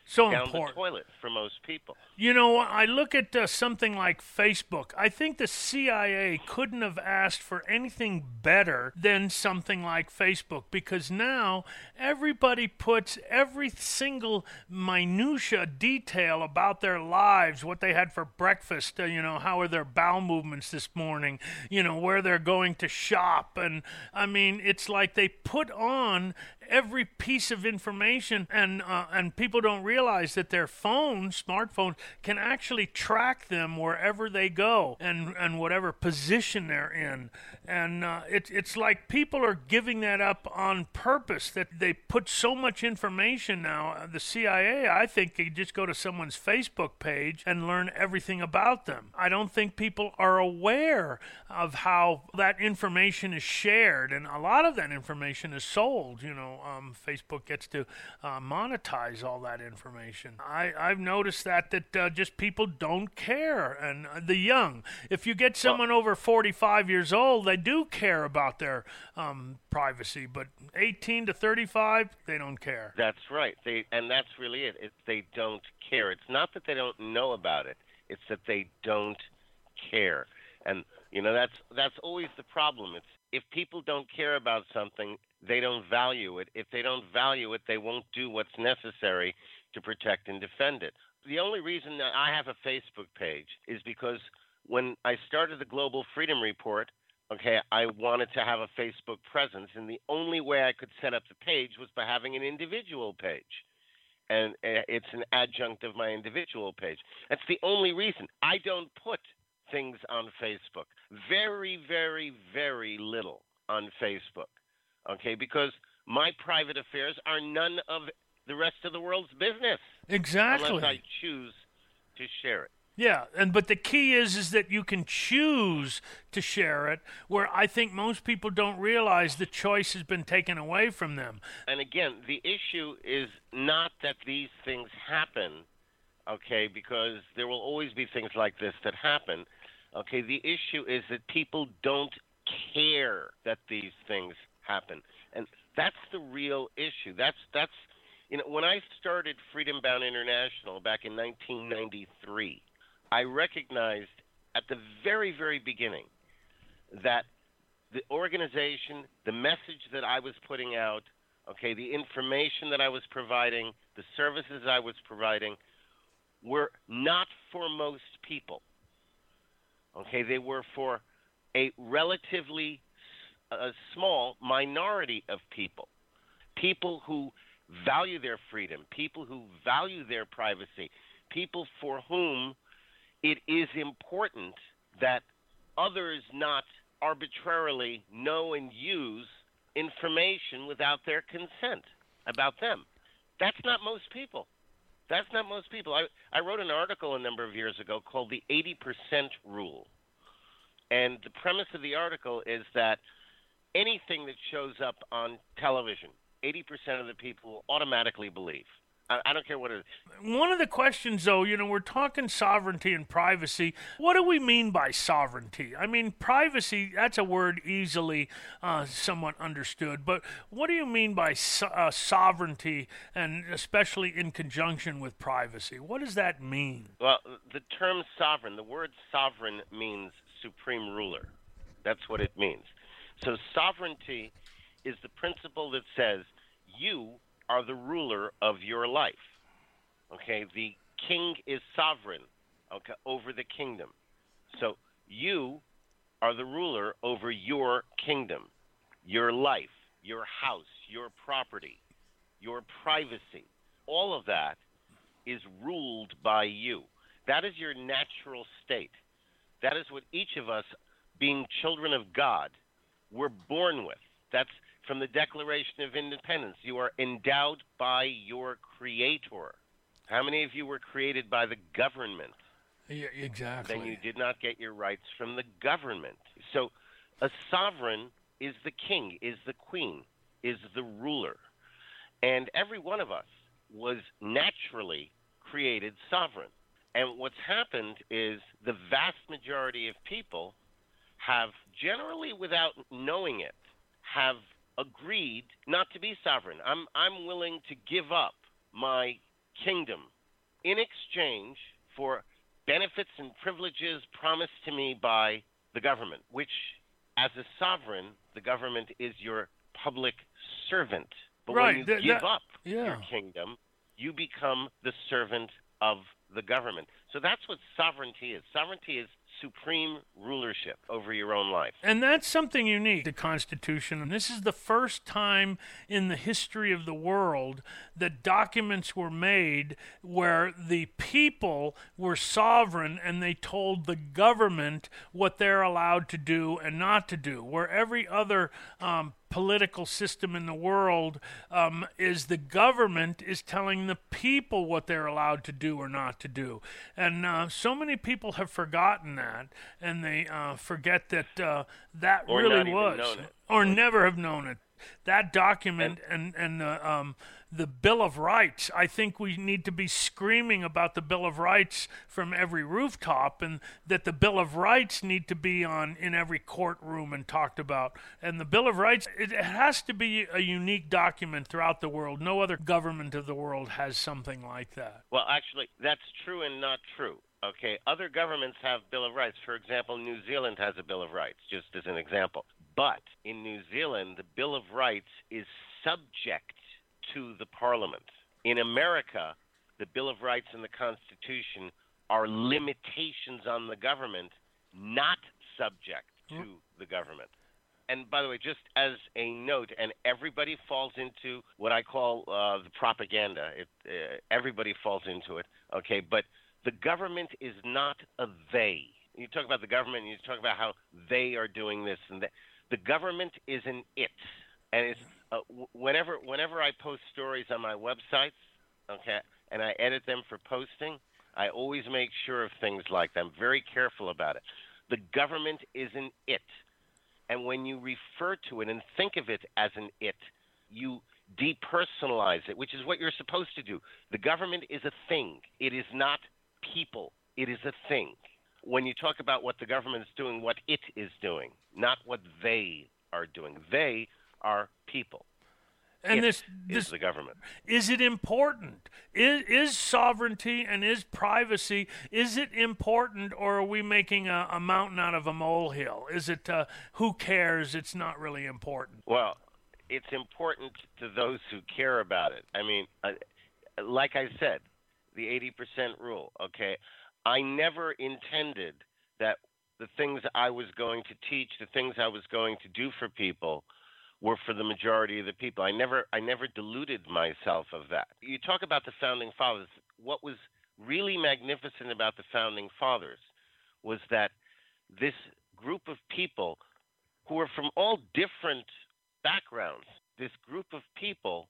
down important. the toilet for most people. You know, I look at something like Facebook. I think the CIA couldn't have asked for anything better than something like Facebook, because now everybody puts every single minutia detail about their lives, what they had for breakfast, how are their bowel movements this morning, where they're going to shop. And I mean, it's like they put on every piece of information, and people don't realize that their smartphones, can actually track them wherever they go and whatever position they're in. And it's like people are giving that up on purpose, that they put so much information now. The CIA, I think, could just go to someone's Facebook page and learn everything about them. I don't think people are aware of how that information is shared, and a lot of that information is sold. Facebook gets to monetize all that information. I've noticed that just people don't care. And the young, if you get someone over 45 years old, they do care about their privacy, but 18 to 35, they don't care. That's right. And that's really it. They don't care. It's not that they don't know about it. It's that they don't care. And that's always the problem. It's if people don't care about something, they don't value it. If they don't value it, they won't do what's necessary to protect and defend it. The only reason that I have a Facebook page is because when I started the Global Freedom Report, I wanted to have a Facebook presence, and the only way I could set up the page was by having an individual page. And it's an adjunct of my individual page. That's the only reason. I don't put things on Facebook. Very, very, very little on Facebook. Because my private affairs are none of the rest of the world's business. Exactly. Unless I choose to share it. Yeah, but the key is that you can choose to share it, where I think most people don't realize the choice has been taken away from them. And again, the issue is not that these things happen, because there will always be things like this that happen. The issue is that people don't care that these things happen. And that's the real issue. That's when I started Freedom Bound International back in 1993, I recognized at the very, very beginning that the organization, the message that I was putting out, the information that I was providing, the services I was providing were not for most people. They were for a relatively small minority of people who value their freedom, people who value their privacy, people for whom it is important that others not arbitrarily know and use information without their consent about them. That's not most people. I wrote an article a number of years ago called the 80% Rule. And the premise of the article is that anything that shows up on television, 80% of the people will automatically believe. I don't care what it is. One of the questions, though, we're talking sovereignty and privacy. What do we mean by sovereignty? I mean, privacy, that's a word easily somewhat understood. But what do you mean by sovereignty, and especially in conjunction with privacy? What does that mean? Well, the term sovereign, the word sovereign means supreme ruler. That's what it means. So sovereignty is the principle that says you are the ruler of your life. The king is sovereign, over the kingdom. So you are the ruler over your kingdom, your life, your house, your property, your privacy. All of that is ruled by you. That is your natural state. That is what each of us, being children of God, were born with. That's from the Declaration of Independence. You are endowed by your Creator. How many of you were created by the government? Yeah, exactly. Then you did not get your rights from the government. So a sovereign is the king, is the queen, is the ruler. And every one of us was naturally created sovereign. And what's happened is the vast majority of people have, generally without knowing it, have agreed not to be sovereign. I'm willing to give up my kingdom in exchange for benefits and privileges promised to me by the government, which, as a sovereign, the government is your public servant. But when you give up your kingdom, you become the servant of the government. So that's what sovereignty is. Sovereignty is supreme rulership over your own life. And that's something unique, the Constitution. And this is the first time in the history of the world that documents were made where the people were sovereign and they told the government what they're allowed to do and not to do, where every other political system in the world is the government is telling the people what they're allowed to do or not to do. And so many people have forgotten that, and they forget that that or really was, or never have known it. That document and the Bill of Rights, I think we need to be screaming about the Bill of Rights from every rooftop, and that the Bill of Rights need to be in every courtroom and talked about. And the Bill of Rights, it has to be a unique document throughout the world. No other government of the world has something like that. Well, actually, that's true and not true. Okay, other governments have Bill of Rights. For example, New Zealand has a Bill of Rights, just as an example. But in New Zealand, the Bill of Rights is subject to the Parliament. In America, the Bill of Rights and the Constitution are limitations on the government, not subject to the government. And by the way, just as a note, and everybody falls into what I call the propaganda. Everybody falls into it, okay? But the government is not a they. You talk about the government, and you talk about how they are doing this and that. The government is an it. And it's whenever I post stories on my websites, okay, and I edit them for posting, I always make sure of things like that. I'm very careful about it. The government is an it. And when you refer to it and think of it as an it, you depersonalize it, which is what you're supposed to do. The government is a thing. It is not people. It is a thing. When you talk about what the government is doing, what it is doing, not what they are doing. They are people. And this is the government. Is it important? Is sovereignty and is privacy, is it important, or are we making a mountain out of a molehill? Is it, who cares, it's not really important? Well, it's important to those who care about it. I mean, like I said, the 80% rule, okay? I never intended that the things I was going to teach, the things I was going to do for people were for the majority of the people. I never deluded myself of that. You talk about the Founding Fathers. What was really magnificent about the Founding Fathers was that this group of people who were from all different backgrounds, this group of people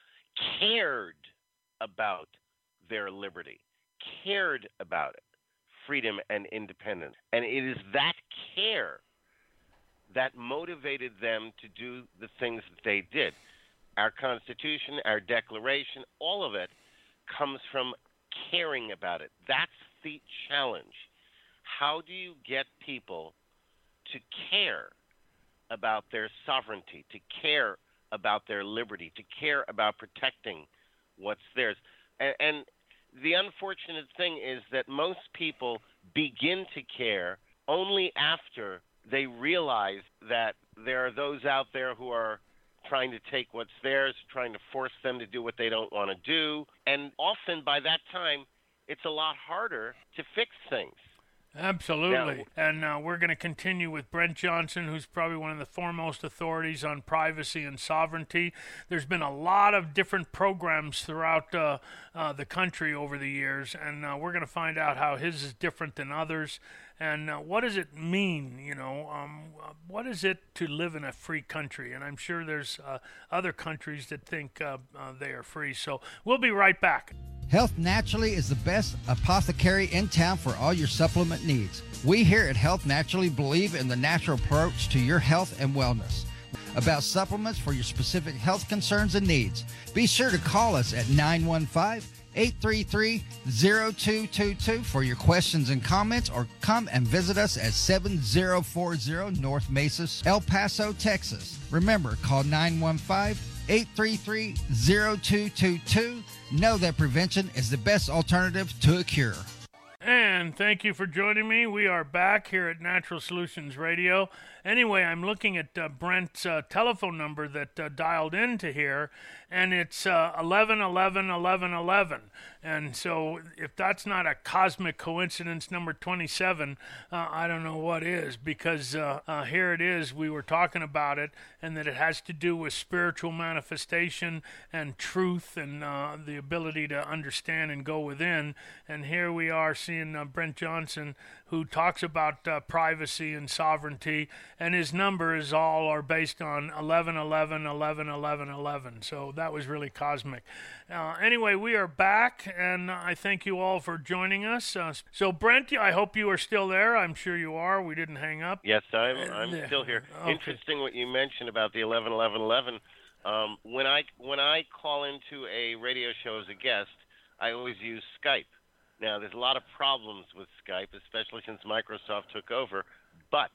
cared about their liberty, cared about it, freedom and independence. And it is that care that motivated them to do the things that they did. Our Constitution, our Declaration, all of it comes from caring about it. That's the challenge. How do you get people to care about their sovereignty, to care about their liberty, to care about protecting what's theirs? And the unfortunate thing is that most people begin to care only after they realize that there are those out there who are trying to take what's theirs, trying to force them to do what they don't want to do. And often by that time, it's a lot harder to fix things. Absolutely. And we're going to continue with Brent Johnson, who's probably one of the foremost authorities on privacy and sovereignty. There's been a lot of different programs throughout the country over the years, and we're going to find out how his is different than others. And what does it mean, what is it to live in a free country? And I'm sure there's other countries that think they are free. So we'll be right back. Health Naturally is the best apothecary in town for all your supplement needs. We here at Health Naturally believe in the natural approach to your health and wellness. About supplements for your specific health concerns and needs, be sure to call us at 915-833-0222 for your questions and comments, or come and visit us at 7040 North Mesa, El Paso, Texas. Remember, call 915 833-0222. Know that prevention is the best alternative to a cure. And thank you for joining me. We are back here at Natural Solutions Radio. Anyway, I'm looking at Brent's telephone number that dialed into here, and it's 11111111. And so if that's not a cosmic coincidence, number 27, I don't know what is, because here it is. We were talking about it, and that it has to do with spiritual manifestation and truth and the ability to understand and go within. And here we are seeing Brent Johnson, who talks about privacy and sovereignty, and his numbers all are based on 11111111. So that was really cosmic. Anyway, we are back, and I thank you all for joining us. So Brent, I hope you are still there. I'm sure you are. We didn't hang up. Yes, I'm still here. Okay. Interesting what you mentioned about the 111111. When I call into a radio show as a guest, I always use Skype. Now, there's a lot of problems with Skype, especially since Microsoft took over. But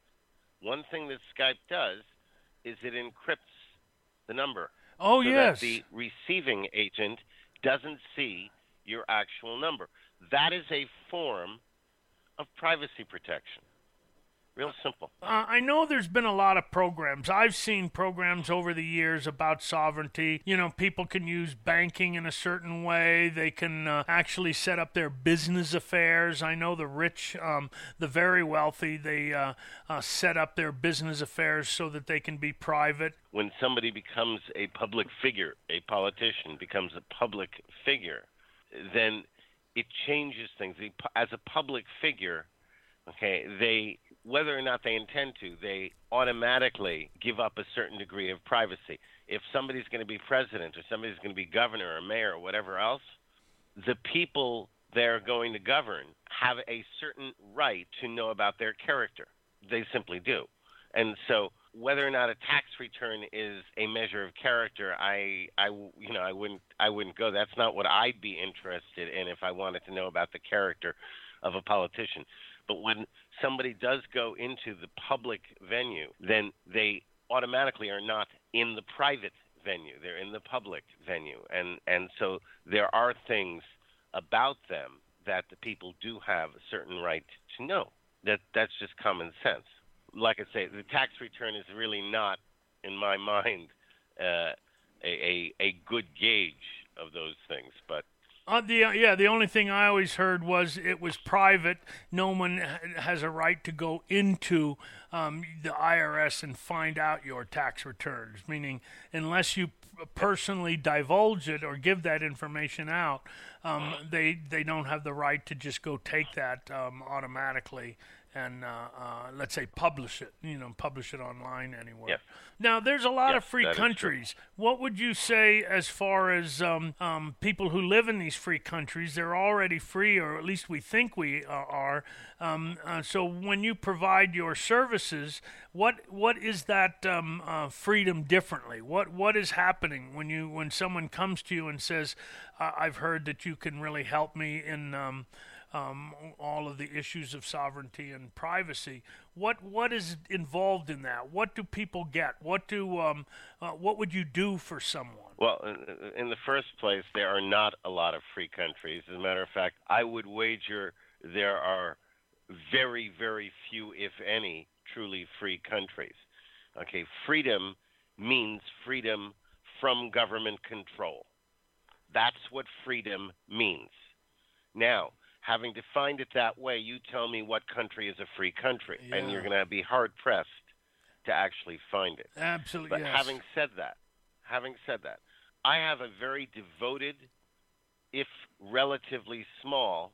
one thing that Skype does is it encrypts the number. Oh, so yes. that the receiving agent doesn't see your actual number. That is a form of privacy protection. Real simple. I know there's been a lot of programs. I've seen programs over the years about sovereignty. You know, people can use banking in a certain way. They can actually set up their business affairs. I know the rich, the very wealthy, they set up their business affairs so that they can be private. When somebody becomes a public figure, a politician becomes a public figure, then it changes things. As a public figure, okay, whether or not they intend to, they automatically give up a certain degree of privacy. If somebody's going to be president or somebody's going to be governor or mayor or whatever else, the people they're going to govern have a certain right to know about their character. They simply do. And so whether or not a tax return is a measure of character, I wouldn't go. That's not what I'd be interested in if I wanted to know about the character of a politician. But when somebody does go into the public venue, then they automatically are not in the private venue. They're in the public venue. And so there are things about them that the people do have a certain right to know. That's just common sense. Like I say, the tax return is really not, in my mind, a good gauge of those things. But the only thing I always heard was it was private. No one has a right to go into the IRS and find out your tax returns, meaning unless you personally divulge it or give that information out, they don't have the right to just go take that automatically and let's say publish it online anywhere. Yes. Now, there's a lot Yes, of free that is countries. What would you say as far as people who live in these free countries? They're already free, or at least we think we are. So when you provide your services, what is that freedom differently? What is happening when someone comes to you and says, "I've heard that you can really help me in all of the issues of sovereignty and privacy"? What is involved in that? What do people get? What would you do for someone? Well, in the first place, there are not a lot of free countries. As a matter of fact, I would wager there are very, very few, if any, truly free countries. Okay, freedom means freedom from government control. That's what freedom means. Now, having defined it that way, you tell me what country is a free country, and you're going to be hard-pressed to actually find it. Absolutely, But yes. having said that, I have a very devoted, if relatively small,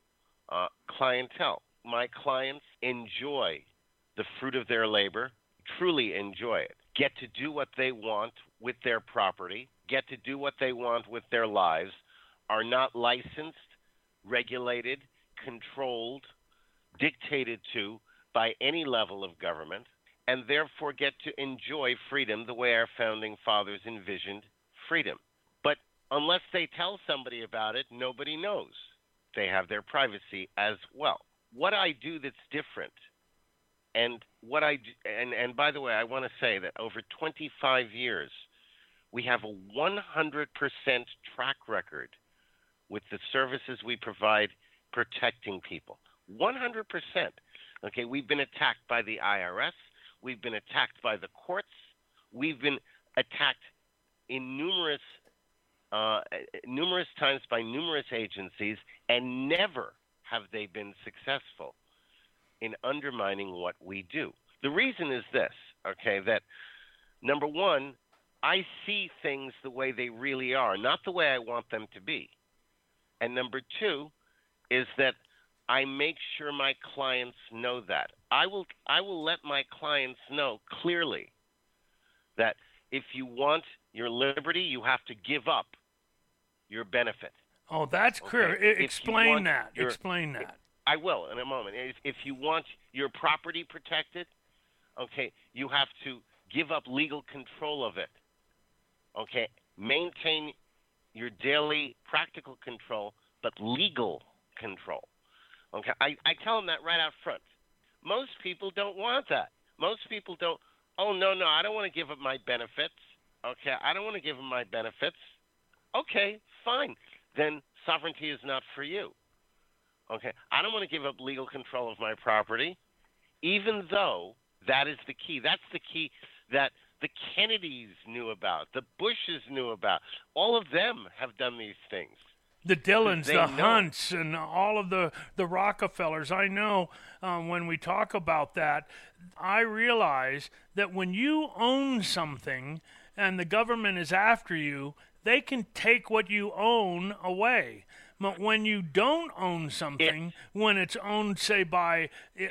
clientele. My clients enjoy the fruit of their labor, truly enjoy it, get to do what they want with their property, get to do what they want with their lives, are not licensed, regulated, controlled, dictated to by any level of government, and therefore get to enjoy freedom the way our founding fathers envisioned freedom. But unless they tell somebody about it, nobody knows. They have their privacy as well. What I do that's different, and by the way, I want to say that over 25 years, We have a 100% track record with the services we provide protecting people. 100%. Okay, we've been attacked by the IRS. We've been attacked by the courts. We've been attacked in numerous times by numerous agencies, and never have they been successful in undermining what we do. The reason is this, okay, that number one, I see things the way they really are, not the way I want them to be. And number two is that I make sure my clients know that. I will let my clients know clearly that if you want your liberty, you have to give up your benefit. Oh, that's clear. Okay? Explain that. Explain that. I will in a moment. If you want your property protected, okay, you have to give up legal control of it. Okay, maintain your daily practical control, but legal control. Okay, I tell them that right out front. Most people don't want that. Most people don't. Oh, no, I don't want to give up my benefits. Okay, I don't want to give them my benefits. Okay, fine. Then sovereignty is not for you. Okay, I don't want to give up legal control of my property, even though that is the key. That's the key that the Kennedys knew about, the Bushes knew about. All of them have done these things. The Dillons, the Hunts, and all of the Rockefellers. I know when we talk about that, I realize that when you own something and the government is after you, they can take what you own away. But when you don't own something, when it's owned, say, by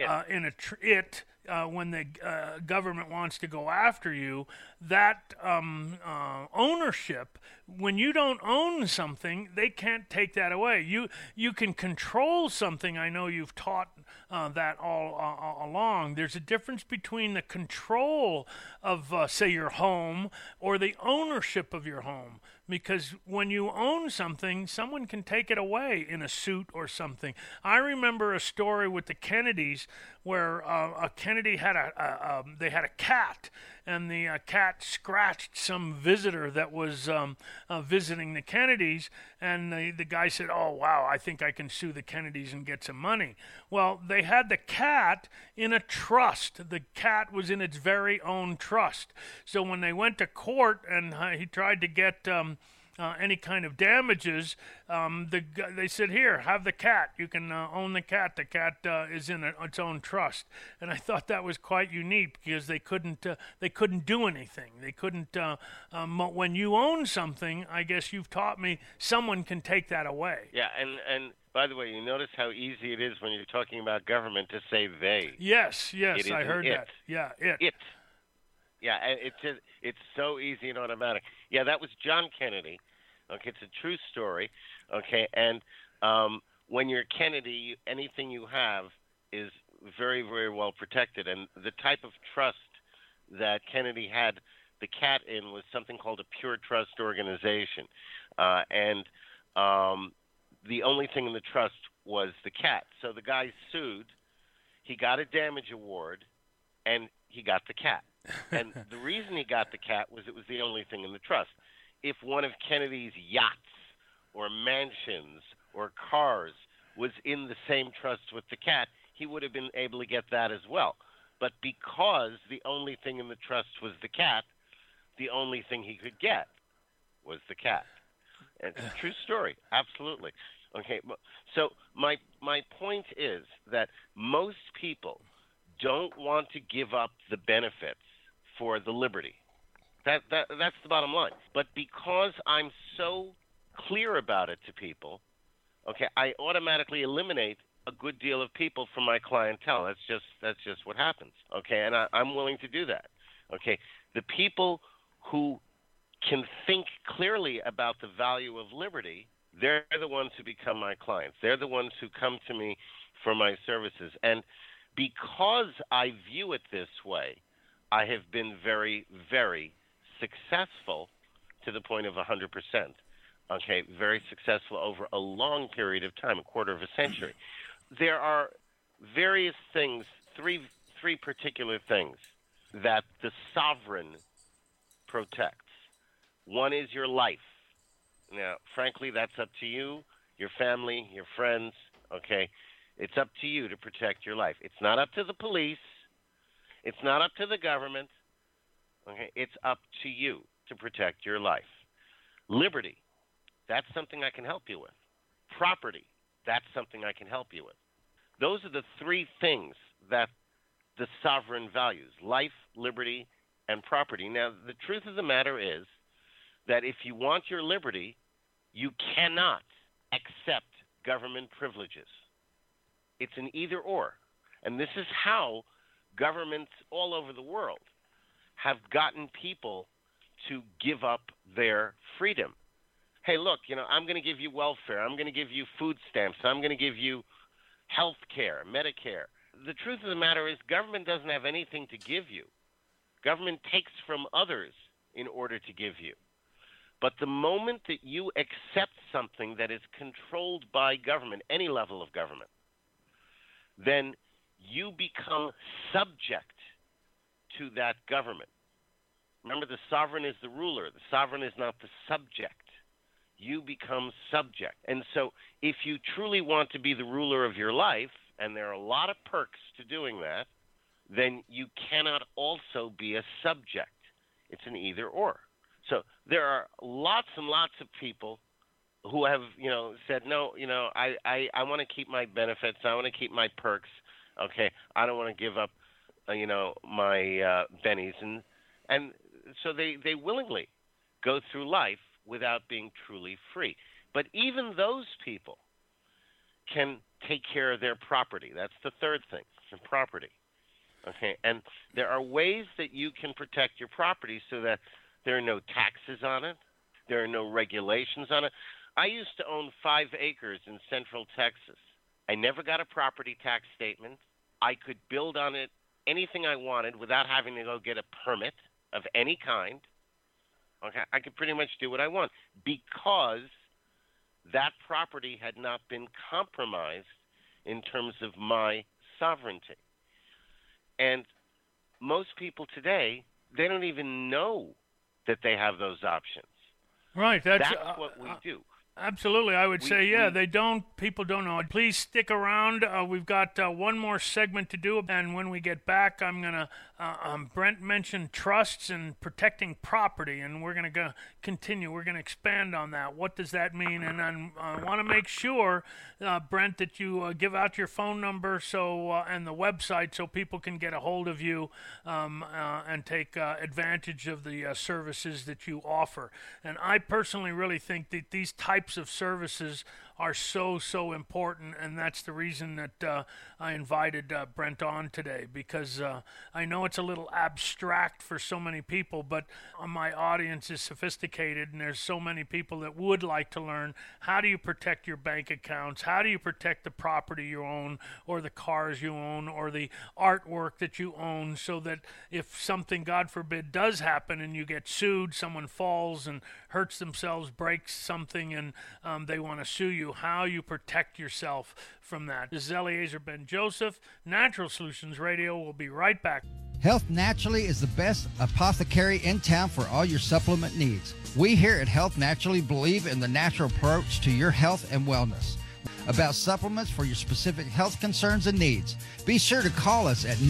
when the government wants to go after you, that ownership, when you don't own something, they can't take that away. You can control something. I know you've taught that all along. There's a difference between the control of, say, your home or the ownership of your home. Because when you own something, someone can take it away in a suit or something. I remember a story with the Kennedys where a Kennedy had they had a cat, and the cat scratched some visitor that was visiting the Kennedys, and the guy said, "Oh, wow, I think I can sue the Kennedys and get some money." Well, they had the cat in a trust. The cat was in its very own trust. So when they went to court and he tried to get any kind of damages, they said, "Here, have the cat. You can own the cat. The cat is in its own trust." And I thought that was quite unique because they couldn't do anything. They couldn't. When you own something, I guess you've taught me, someone can take that away. Yeah, and by the way, you notice how easy it is when you're talking about government to say they. Yes, I heard that. Yeah, it. Yeah, it's so easy and automatic. Yeah, that was John Kennedy. Okay, it's a true story. Okay, and when you're Kennedy, anything you have is very, very well protected. And the type of trust that Kennedy had the cat in was something called a pure trust organization. And the only thing in the trust was the cat. So the guy sued, he got a damage award, and he got the cat. And the reason he got the cat was it was the only thing in the trust. If one of Kennedy's yachts or mansions or cars was in the same trust with the cat, he would have been able to get that as well. But because the only thing in the trust was the cat, the only thing he could get was the cat. And it's a true story, absolutely. Okay, so my point is that most people don't want to give up the benefits for the liberty. That's the bottom line. But because I'm so clear about it to people, okay, I automatically eliminate a good deal of people from my clientele. That's just what happens. Okay, and I'm willing to do that. Okay, the people who can think clearly about the value of liberty, they're the ones who become my clients. They're the ones who come to me for my services. And because I view it this way, I have been very, very successful to the point of 100%. Okay, very successful over a long period of time, a quarter of a century. There are various things, three particular things that the sovereign protects. One is your life. Now, frankly, that's up to you, your family, your friends, okay? It's up to you to protect your life. It's not up to the police. It's not up to the government, okay? It's up to you to protect your life. Liberty, that's something I can help you with. Property, that's something I can help you with. Those are the three things that the sovereign values: life, liberty, and property. Now, the truth of the matter is that if you want your liberty, you cannot accept government privileges. It's an either or. And this is how governments all over the world have gotten people to give up their freedom. Hey, look, I'm going to give you welfare. I'm going to give you food stamps. I'm going to give you health care, Medicare. The truth of the matter is government doesn't have anything to give you. Government takes from others in order to give you. But the moment that you accept something that is controlled by government, any level of government, then you become subject to that government. Remember, the sovereign is the ruler. The sovereign is not the subject. You become subject. And so if you truly want to be the ruler of your life, and there are a lot of perks to doing that, then you cannot also be a subject. It's an either or. So there are lots and lots of people who have, said, no, I want to keep my benefits. I want to keep my perks. Okay, I don't want to give up, my bennies. And so they willingly go through life without being truly free. But even those people can take care of their property. That's the third thing, the property. Okay, and there are ways that you can protect your property so that there are no taxes on it. There are no regulations on it. I used to own 5 acres in Central Texas. I never got a property tax statement. I could build on it anything I wanted without having to go get a permit of any kind. Okay, I could pretty much do what I want because that property had not been compromised in terms of my sovereignty. And most people today, they don't even know that they have those options. Right. That's what we do. Absolutely. I would say, people don't know. Please stick around. We've got one more segment to do. And when we get back, I'm going to, Brent mentioned trusts and protecting property, and we're going to continue. We're going to expand on that. What does that mean? And I want to make sure, Brent, that you give out your phone number and the website so people can get a hold of you and take advantage of the services that you offer. And I personally really think that these types of services are so important, and that's the reason that I invited Brent on today, because I know it's a little abstract for so many people, but my audience is sophisticated, and there's so many people that would like to learn how do you protect your bank accounts, how do you protect the property you own or the cars you own or the artwork that you own, so that if something, God forbid, does happen and you get sued, someone falls and hurts themselves, breaks something, and they want to sue you, how you protect yourself from that. This is Eliezer Ben-Joseph, Natural Solutions Radio. We'll be right back. Health Naturally is the best apothecary in town for all your supplement needs. We here at Health Naturally believe in the natural approach to your health and wellness. About supplements for your specific health concerns and needs, be sure to call us at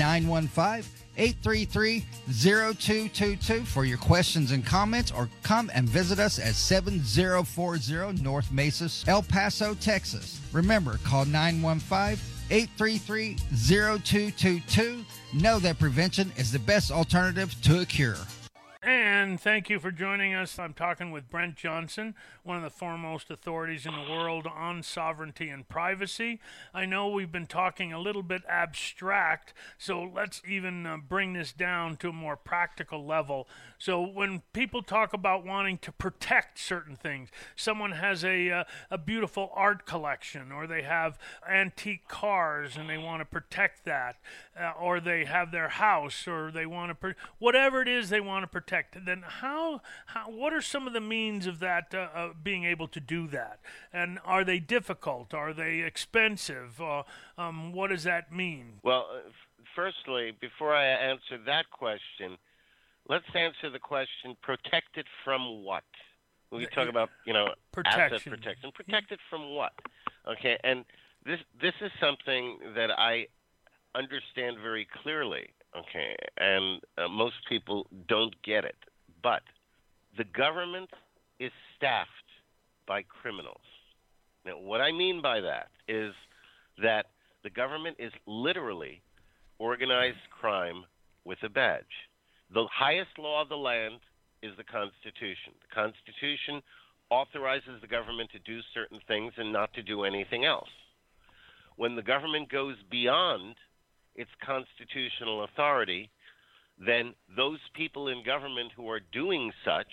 915-833-0222 for your questions and comments, or come and visit us at 7040 North Mesa, El Paso, Texas. Remember, call 915-833-0222. Know that prevention is the best alternative to a cure. And thank you for joining us. I'm talking with Brent Johnson, one of the foremost authorities in the world on sovereignty and privacy. I know we've been talking a little bit abstract, so let's even bring this down to a more practical level. So when people talk about wanting to protect certain things, someone has a beautiful art collection, or they have antique cars and they want to protect that, or they have their house, or they want to whatever it is they want to protect. Then what are some of the means of that, being able to do that? And are they difficult? Are they expensive? What does that mean? Well, firstly, before I answer that question, let's answer the question: protected from what? We talk about, protection. Asset protection. Protected from what? Okay, and this is something that I understand very clearly. Okay, and most people don't get it. But the government is staffed by criminals. Now, what I mean by that is that the government is literally organized crime with a badge. The highest law of the land is the Constitution. The Constitution authorizes the government to do certain things and not to do anything else. When the government goes beyond its constitutional authority, then those people in government who are doing such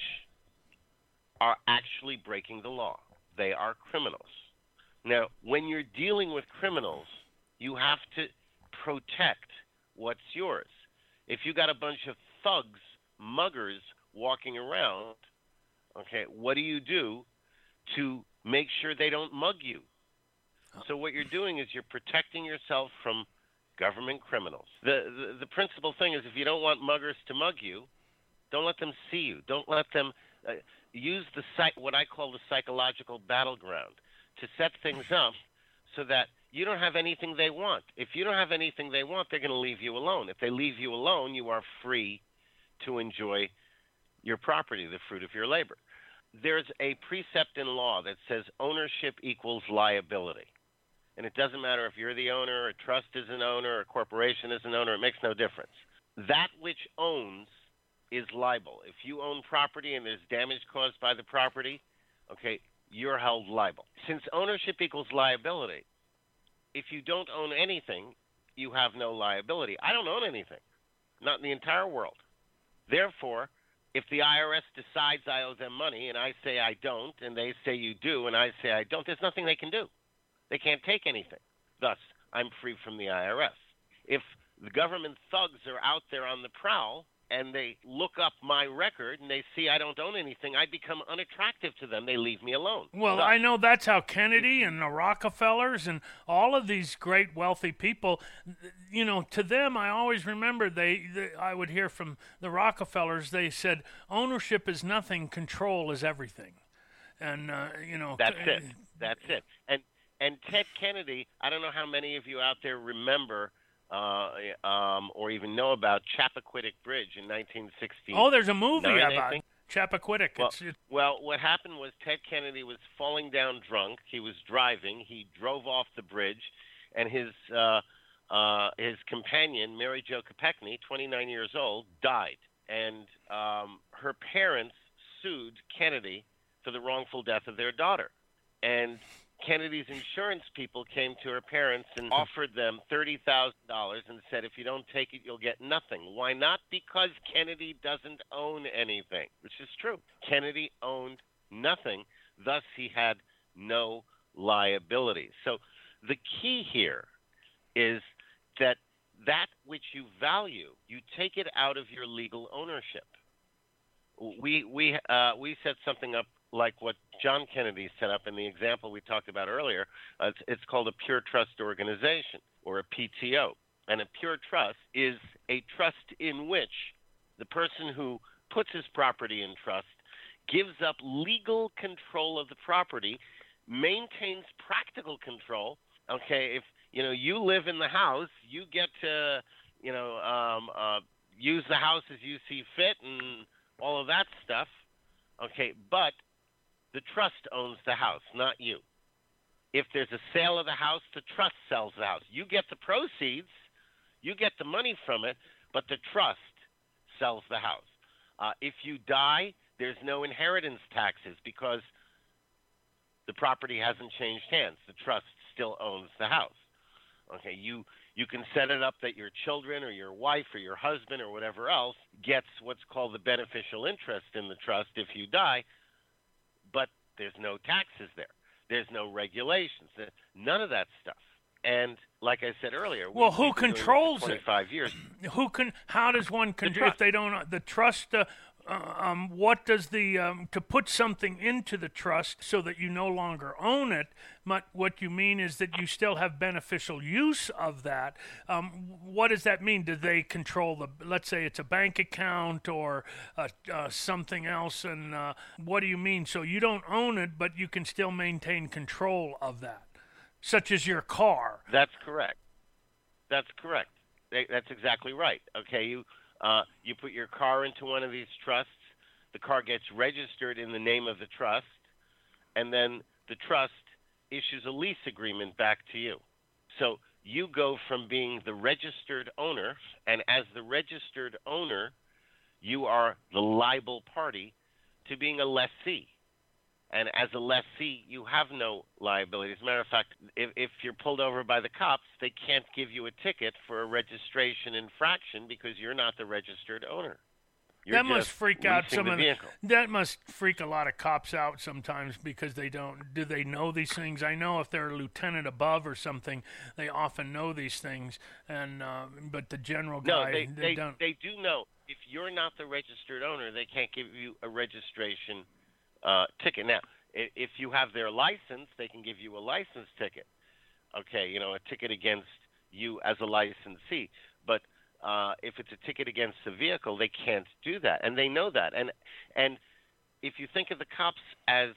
are actually breaking the law. They are criminals. Now, when you're dealing with criminals, you have to protect what's yours. If you got a bunch of thugs, muggers walking around, okay, what do you do to make sure they don't mug you? So what you're doing is you're protecting yourself from government criminals. The principal thing is, if you don't want muggers to mug you, don't let them see you. Don't let them use what I call the psychological battleground to set things up so that you don't have anything they want. If you don't have anything they want, they're going to leave you alone. If they leave you alone, you are free to enjoy your property, the fruit of your labor. There's a precept in law that says ownership equals liability. And it doesn't matter if you're the owner, a trust is an owner, a corporation is an owner, it makes no difference. That which owns is liable. If you own property and there's damage caused by the property, okay, you're held liable. Since ownership equals liability, if you don't own anything, you have no liability. I don't own anything, not in the entire world. Therefore, if the IRS decides I owe them money and I say I don't, and they say you do and I say I don't, there's nothing they can do. They can't take anything. Thus, I'm free from the IRS. If the government thugs are out there on the prowl and they look up my record and they see I don't own anything, I become unattractive to them. They leave me alone. Well, Thus, I know that's how Kennedy and the Rockefellers and all of these great wealthy people, to them, I always remember I would hear from the Rockefellers, they said, ownership is nothing, control is everything. And, That's it. And Ted Kennedy, I don't know how many of you out there remember or even know about Chappaquiddick Bridge in 1960. Oh, there's a movie about Chappaquiddick. Well, what happened was Ted Kennedy was falling down drunk. He was driving. He drove off the bridge, and his companion, Mary Jo Kopechne, 29 years old, died. And her parents sued Kennedy for the wrongful death of their daughter. And Kennedy's insurance people came to her parents and offered them $30,000 and said, if you don't take it, you'll get nothing. Why not? Because Kennedy doesn't own anything, which is true. Kennedy owned nothing. Thus, he had no liability. So the key here is that which you value, you take it out of your legal ownership. We set something up like what John Kennedy set up in the example we talked about earlier. It's called a pure trust organization, or a PTO. And a pure trust is a trust in which the person who puts his property in trust gives up legal control of the property, maintains practical control. Okay, if you live in the house, you get to use the house as you see fit and all of that stuff. Okay, but the trust owns the house, not you. If there's a sale of the house, the trust sells the house. You get the proceeds, you get the money from it, but the trust sells the house. If you die, there's no inheritance taxes because the property hasn't changed hands. The trust still owns the house. Okay, you can set it up that your children or your wife or your husband or whatever else gets what's called the beneficial interest in the trust if you die, but there's no taxes there. There's no regulations. None of that stuff. And like I said earlier, who controls it? 25 years. How does one control if they don't? The trust what does to put something into the trust so that you no longer own it, but what you mean is that you still have beneficial use of that. What does that mean? Do they control let's say it's a bank account or something else, and what do you mean? So you don't own it, but you can still maintain control of that, such as your car. That's correct. That's exactly right. Okay, you put your car into one of these trusts, the car gets registered in the name of the trust, and then the trust issues a lease agreement back to you. So you go from being the registered owner, and as the registered owner, you are the liable party, to being a lessee. And as a lessee, you have no liability. As a matter of fact, if you're pulled over by the cops, they can't give you a ticket for a registration infraction because you're not the registered owner. That must freak out that must freak a lot of cops out sometimes because do they know these things? I know if they're a lieutenant above or something, they often know these things, and but the general guy, they don't. They do know. If you're not the registered owner, they can't give you a registration ticket. Now, if you have their license, they can give you a license ticket. Okay, a ticket against you as a licensee. But if it's a ticket against the vehicle, they can't do that, and they know that. And if you think of the cops as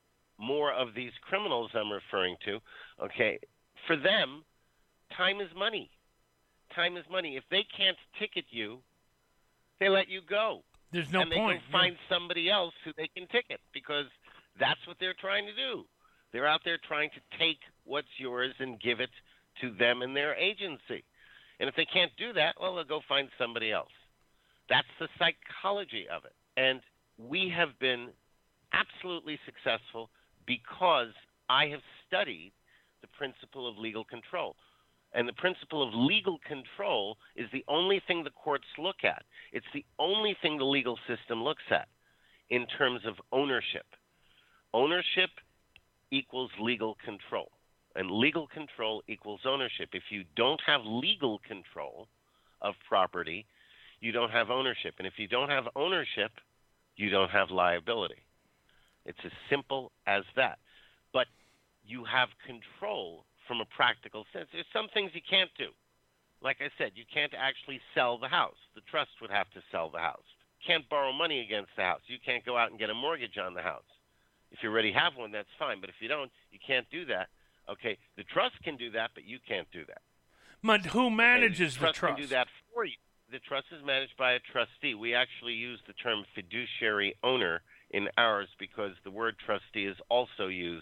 more of these criminals I'm referring to, okay, for them, time is money. Time is money. If they can't ticket you, they let you go. There's no point. And they go find somebody else who they can ticket because that's what they're trying to do. They're out there trying to take what's yours and give it to them and their agency. And if they can't do that, well, they'll go find somebody else. That's the psychology of it. And we have been absolutely successful because I have studied the principle of legal control. And the principle of legal control is the only thing the courts look at. It's the only thing the legal system looks at in terms of ownership. Ownership equals legal control, and legal control equals ownership. If you don't have legal control of property, you don't have ownership. And if you don't have ownership, you don't have liability. It's as simple as that. But you have control from a practical sense. There's some things you can't do. Like I said, you can't actually sell the house. The trust would have to sell the house. You can't borrow money against the house. You can't go out and get a mortgage on the house. If you already have one, that's fine. But if you don't, you can't do that. Okay, the trust can do that, but you can't do that. But who manages the trust? The trust can do that for you. The trust is managed by a trustee. We actually use the term fiduciary owner in ours because the word trustee is also used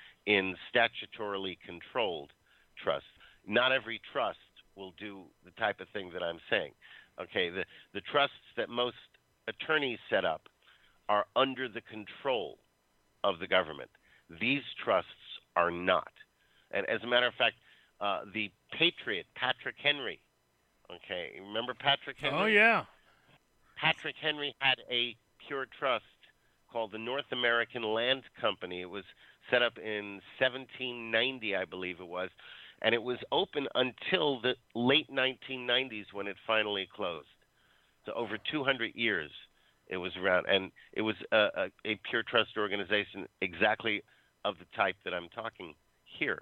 in statutorily controlled trusts. Not every trust will do the type of thing that I'm saying. Okay, the trusts that most attorneys set up are under the control of the government. These trusts are not. And as a matter of fact, the patriot, Patrick Henry, okay, remember Patrick Henry? Oh, yeah. Patrick Henry had a pure trust called the North American Land Company. It was set up in 1790, I believe it was, and it was open until the late 1990s when it finally closed. So over 200 years it was around, and it was a pure trust organization exactly of the type that I'm talking here.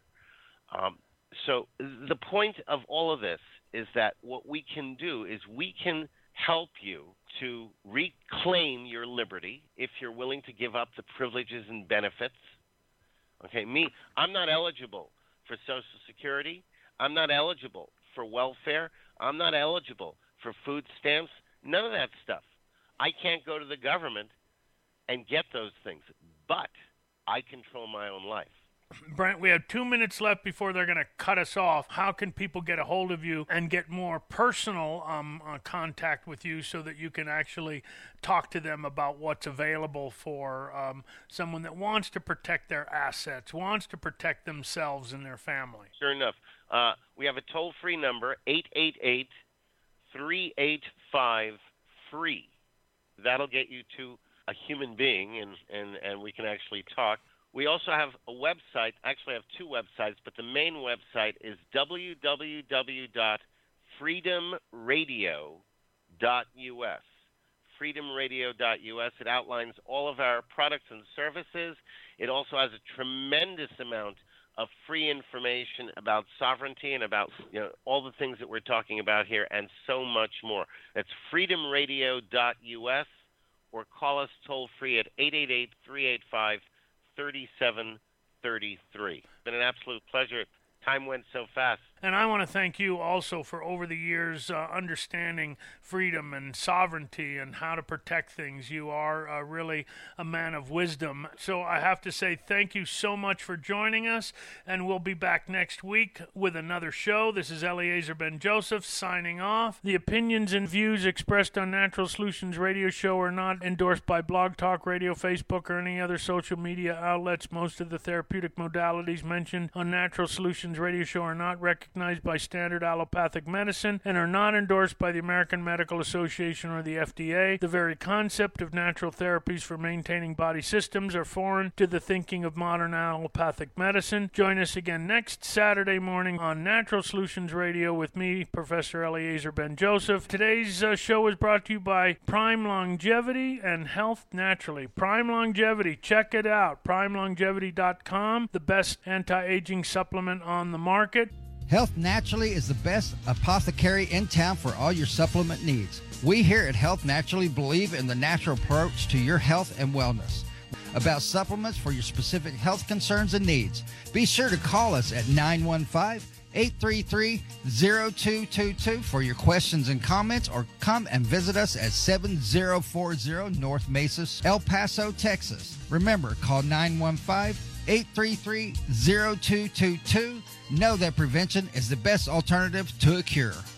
So the point of all of this is that what we can do is we can help you to reclaim your liberty if you're willing to give up the privileges and benefits. Okay, I'm not eligible for Social Security. I'm not eligible for welfare. I'm not eligible for food stamps. None of that stuff. I can't go to the government and get those things, but I control my own life. Brent, we have 2 minutes left before they're going to cut us off. How can people get a hold of you and get more personal contact with you so that you can actually talk to them about what's available for someone that wants to protect their assets, wants to protect themselves and their family? Sure enough. We have a toll-free number, 888-385-FREE. That'll get you to a human being, and we can actually talk. We also have a website. Actually, I have two websites, but the main website is www.freedomradio.us. freedomradio.us. It outlines all of our products and services. It also has a tremendous amount of free information about sovereignty and about all the things that we're talking about here and so much more. That's freedomradio.us, or call us toll free at 888-385-3733. It's been an absolute pleasure. Time went so fast. And I want to thank you also for over the years understanding freedom and sovereignty and how to protect things. You are really a man of wisdom. So I have to say thank you so much for joining us, and we'll be back next week with another show. This is Eliezer Ben-Joseph signing off. The opinions and views expressed on Natural Solutions Radio Show are not endorsed by Blog Talk Radio, Facebook, or any other social media outlets. Most of the therapeutic modalities mentioned on Natural Solutions Radio Show are not recognized by standard allopathic medicine and are not endorsed by the American Medical Association or the FDA. The very concept of natural therapies for maintaining body systems are foreign to the thinking of modern allopathic medicine. Join us again next Saturday morning on Natural Solutions Radio with me, Professor Eliezer Ben-Joseph. Today's show is brought to you by Prime Longevity and Health Naturally. Prime Longevity, check it out. PrimeLongevity.com, the best anti-aging supplement on the market. Health Naturally is the best apothecary in town for all your supplement needs. We here at Health Naturally believe in the natural approach to your health and wellness. About supplements for your specific health concerns and needs, be sure to call us at 915-833-0222 for your questions and comments, or come and visit us at 7040 North Mesa, El Paso, Texas. Remember, call 915-833-0222. Know that prevention is the best alternative to a cure.